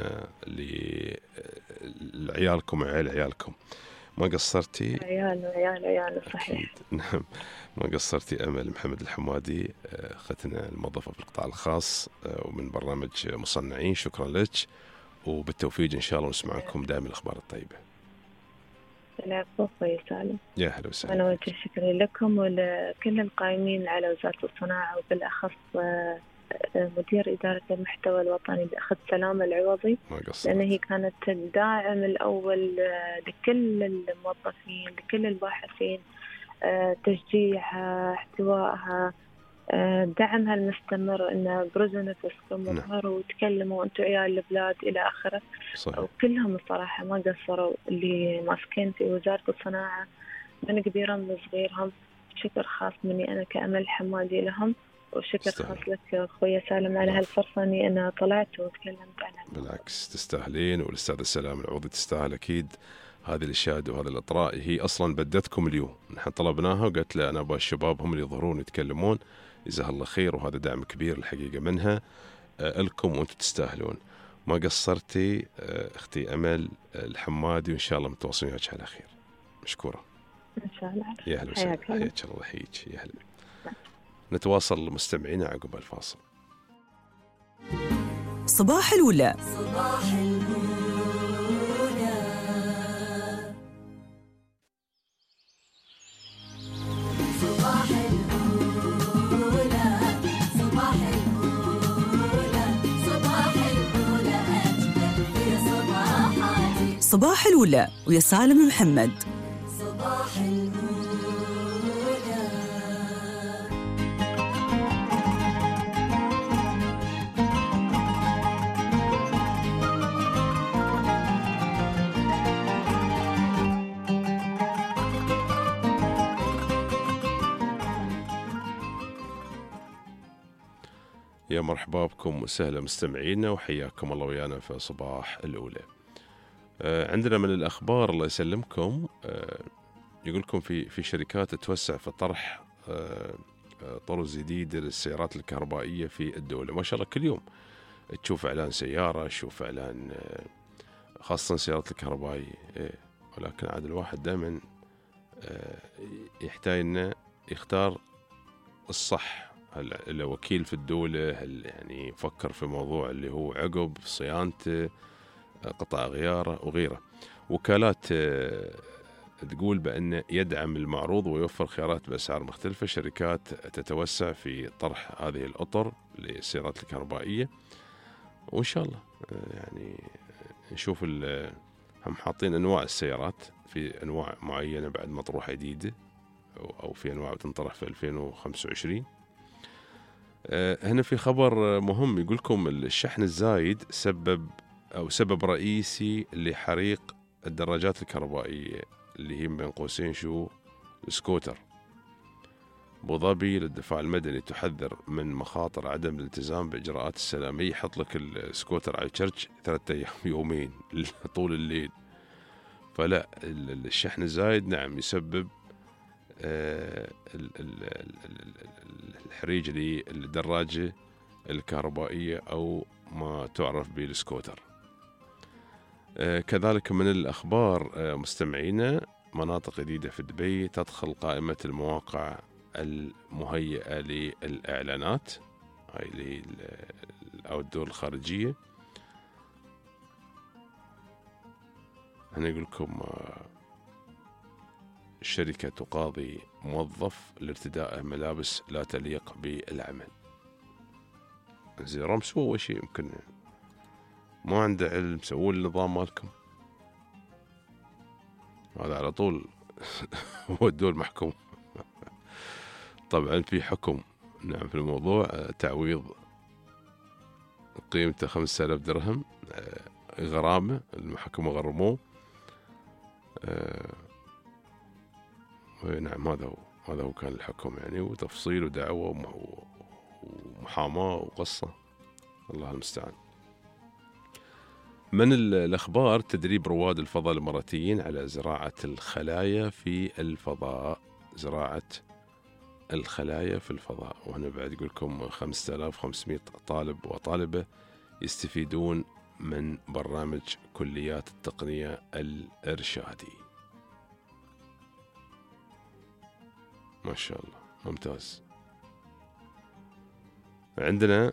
لعيالكم وعيال عيالكم. ما قصرتي عيال عيال عيال صحيح. نعم، ما قصرتي أمل محمد الحمادي، أختنا الموظفة في القطاع الخاص ومن برنامج مصنعين. شكرا لك وبالتوفيق إن شاء الله، ونسمعكم دائما الأخبار الطيبة. العفو أخوي سالم. يا هلا وسهلا. أنا وجه شكري لكم ولكل القائمين على وزارة الصناعة، وبالأخص مدير إدارة المحتوى الوطني بأخذ سلامة العوضي، لأن هي كانت الداعم الأول لكل الموظفين، لكل الباحثين، تشجيعها، احتوائها، دعمها المستمر، إن برزوا نفسكم وظهروا وتكلموا أنتوا عيال البلاد إلى آخره. وكلهم الصراحة ما قصروا اللي ماسكين في وزارة الصناعة من كبيرهم لصغيرهم. شكر خاص مني أنا كأمل الحمادي لهم، وشكر خاص لك أخوي سالم على هالفرصة أني أنا طلعت وتكلمت عنها. بالعكس تستاهلين، والأستاذ سلام العوضي تستاهل أكيد هذه الإشادة وهذا الإطراء. هي أصلا بدتكم اليوم، نحن طلبناها وقالت لا أنا أبغى الشباب هم اللي يظهرون يتكلمون، جزاها الله خير، وهذا دعم كبير الحقيقة منها آه لكم، وأنتم تستاهلون. ما قصرتي آه أختي أمل الحمادي، وإن شاء الله متواصلين وجهك على خير. مشكورة إن شاء الله. يا هلا وسهلا. حياك الله يحييك. يا هلا. نتواصل مستمعينا عقب الفاصل. صباح الولا. صباح الولا. صباح الولا. صباح الولا. صباح الولا أجمل في صباحاتي. صباح الولا ويا سالم محمد. صباح الولا. يا مرحبا بكم وسهلا مستمعينا، وحياكم الله ويانا في صباح الأولى. آه عندنا من الأخبار الله يسلمكم، آه يقولكم في في شركات توسع في طرح آه طرز جديدة للسيارات الكهربائية في الدولة. ما شاء الله كل يوم تشوف إعلان سيارة، تشوف إعلان آه خاصة السيارات الكهربائية، آه ولكن عاد الواحد دائما آه يحتاج إنه يختار الصح. هل الوكيل في الدولة هل يعني فكر في موضوع اللي هو عقب صيانته، قطع غياره وغيره. وكالات تقول بأن يدعم المعروض ويوفر خيارات بأسعار مختلفة. شركات تتوسع في طرح هذه الأطر للسيارات الكهربائية، وإن شاء الله يعني نشوف هم حاطين أنواع السيارات، في أنواع معينة بعد مطروحة جديدة، أو في أنواع بتنطرح في ألفين وخمسة وعشرين. هنا في خبر مهم يقولكم الشحن الزايد سبب أو سبب رئيسي لحريق الدراجات الكهربائية اللي هي بين قوسين شو سكوتر. أبو ظبي للدفاع المدني تحذر من مخاطر عدم الالتزام بإجراءات السلامية. يحط لك السكوتر على الشرج ثلاثة أيام يومين طول الليل. فلا الشحن الزايد نعم يسبب آه الحريج للدراجة الكهربائية أو ما تعرف بالسكوتر. آه كذلك من الأخبار آه مستمعينا، مناطق جديدة في دبي تدخل قائمة المواقع المهيئة للإعلانات، هاي اللي أو الدول الخارجية. هنا يقول لكم آه الشركة تقاضي موظف لارتداء ملابس لا تليق بالعمل. زي رمس هو شيء يمكن ما عنده علم، سووا النظام مالكم. هذا على طول ودوه المحكوم. طبعا في حكم نعم في الموضوع، تعويض قيمته خمسة آلاف درهم غرامة، المحكمة غرموه. نعم هذا هو هذا هو كان الحكم يعني، وتفصيل ودعوة ومحاماة وقصة، الله المستعان. من الأخبار تدريب رواد الفضاء الإماراتيين على زراعة الخلايا في الفضاء، زراعة الخلايا في الفضاء. وهنا بعد يقول لكم خمسة آلاف وخمسمائة طالب وطالبة يستفيدون من برنامج كليات التقنية الإرشادي. ما شاء الله ممتاز. عندنا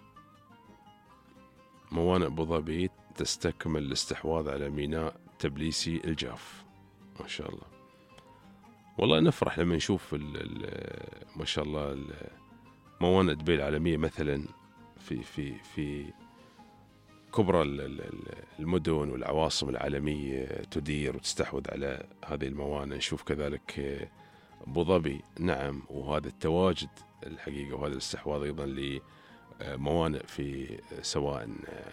موانئ أبو ظبي تستكمل الاستحواذ على ميناء تبليسي الجاف. ما شاء الله، والله نفرح لما نشوف ال ال ما شاء الله موانئ دبي العالمية مثلا في في في كبرى المدن والعواصم العالمية تدير وتستحوذ على هذه الموانئ. نشوف كذلك أبو ظبي نعم، وهذا التواجد الحقيقة وهذا الاستحواذ أيضا لموانئ في سواء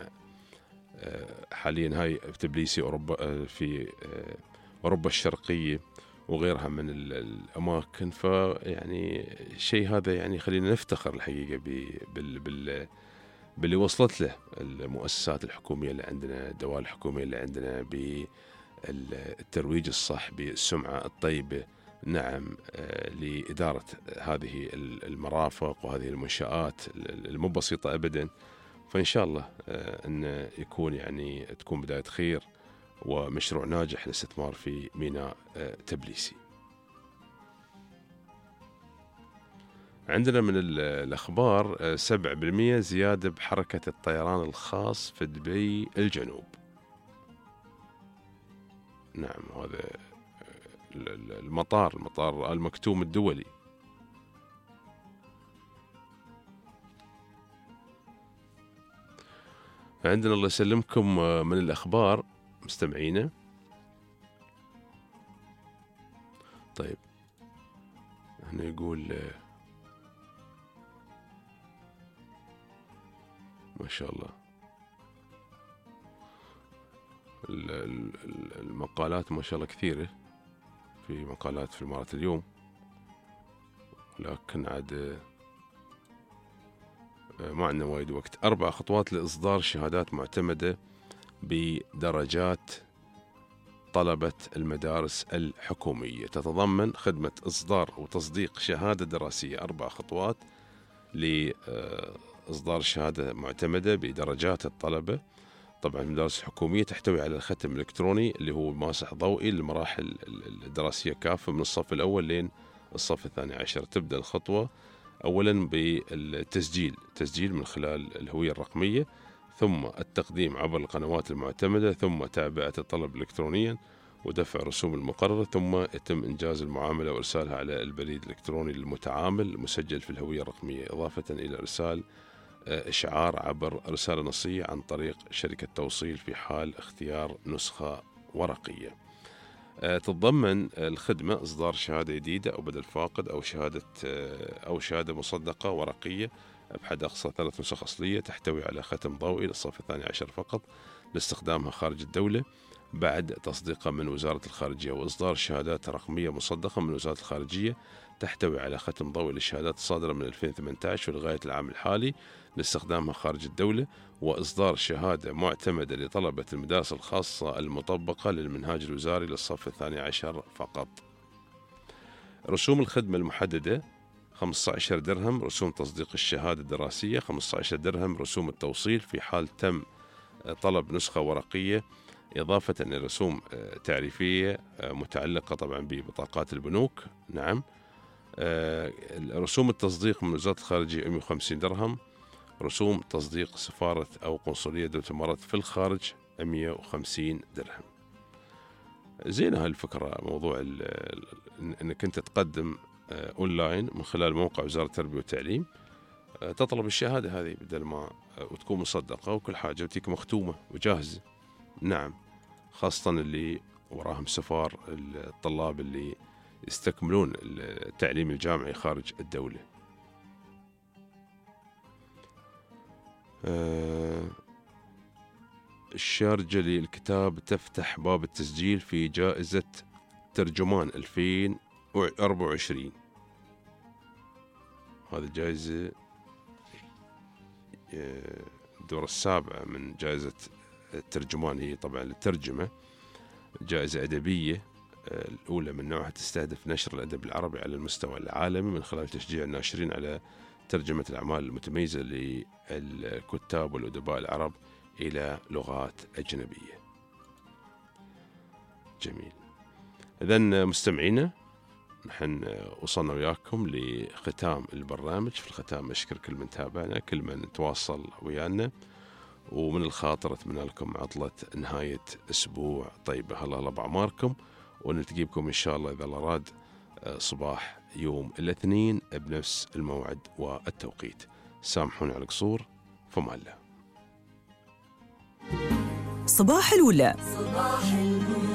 حاليا هاي في تبليسي أوروبا، في أوروبا الشرقية وغيرها من الأماكن. فيعني شيء هذا يعني خلينا نفتخر الحقيقة بال بال باللي وصلت له المؤسسات الحكومية اللي عندنا، الدوائر الحكومية اللي عندنا، بالترويج الصح، بالسمعة الطيبة نعم لإدارة هذه المرافق وهذه المنشآت المو بسيطة أبدا. فإن شاء الله أن يكون يعني تكون بداية خير ومشروع ناجح للاستثمار في ميناء تبليسي. عندنا من الأخبار سبعة بالمئة زيادة بحركة الطيران الخاص في دبي الجنوب. نعم هذا المطار المطار آل مكتوم الدولي. عندنا الله يسلمكم من الأخبار مستمعينا. طيب هنا يقول ما شاء الله المقالات ما شاء الله كثيرة، في مقالات في الإمارات اليوم، لكن عاد ما عندنا وايد وقت. أربع خطوات لإصدار شهادات معتمدة بدرجات طلبة المدارس الحكومية، تتضمن خدمة إصدار وتصديق شهادة دراسية. أربع خطوات لإصدار شهادة معتمدة بدرجات الطلبة. طبعا المدارس الحكومية تحتوي على الختم الإلكتروني اللي هو ماسح ضوئي للمراحل الدراسية كافة من الصف الأول لين الصف الثاني عشر. تبدأ الخطوة أولا بالتسجيل، تسجيل من خلال الهوية الرقمية، ثم التقديم عبر القنوات المعتمدة، ثم تعبئة الطلب إلكترونيا ودفع رسوم المقررة، ثم يتم إنجاز المعاملة وإرسالها على البريد الإلكتروني للمتعامل المسجل في الهوية الرقمية، إضافة إلى إرسال إشعار عبر رسالة نصية عن طريق شركة توصيل في حال اختيار نسخة ورقية. تتضمن الخدمة إصدار شهادة جديدة أو بدل فاقد أو شهادة أو شهادة مصدقة ورقية بحد أقصى ثلاث نسخ أصلية تحتوي على ختم ضوئي للصف الثاني عشر فقط لاستخدامها خارج الدولة بعد تصديقها من وزارة الخارجية، وإصدار شهادات رقمية مصدقة من وزارة الخارجية تحتوي على ختم ضوئي للشهادات الصادرة من ألفين وثمانية عشر ولغاية العام الحالي لاستخدامها خارج الدولة، وإصدار شهادة معتمدة لطلبة المدارس الخاصة المطبقة للمنهاج الوزاري للصف الثاني عشر فقط. رسوم الخدمة المحددة خمسة عشر درهم رسوم تصديق الشهادة الدراسية، خمسة عشر درهم رسوم التوصيل في حال تم طلب نسخة ورقية، إضافة إلى رسوم تعريفية متعلقة طبعا ببطاقات البنوك. نعم رسوم التصديق من وزارة الخارجية مئة وخمسين درهم، رسوم تصديق سفارة أو قنصلية دولة الإمارات في الخارج مئة وخمسين درهم. زينة هالفكرة، موضوع أنك أنت تقدم أونلاين من خلال موقع وزارة التربية والتعليم، تطلب الشهادة هذه بدل ما وتكون مصدقة وكل حاجة وتيك مختومة وجاهزة. نعم خاصة اللي وراهم سفار الطلاب اللي يستكملون التعليم الجامعي خارج الدولة. الشارجة للكتاب تفتح باب التسجيل في جائزة ترجمان ألفين وأربعة وعشرين. هذه الجائزة الدورة السابعة من جائزة الترجمان، هي طبعا للترجمة، جائزة أدبية الأولى من نوعها، تستهدف نشر الأدب العربي على المستوى العالمي من خلال تشجيع الناشرين على ترجمة الأعمال المتميزة للكتاب والأدباء العرب إلى لغات أجنبية. جميل. إذن مستمعينا، نحن وصلنا وياكم لختام البرنامج. في الختام أشكر كل من تابعنا، كل من تواصل ويانا، ومن الخاطر أتمنى لكم عطلة نهاية أسبوع طيبة. الله الله بأعماركم، ونلتقي بكم إن شاء الله إذا الله راد صباح يوم الاثنين بنفس الموعد والتوقيت. سامحوني على القصور، فما الله. صباح الولا. صباح الولا.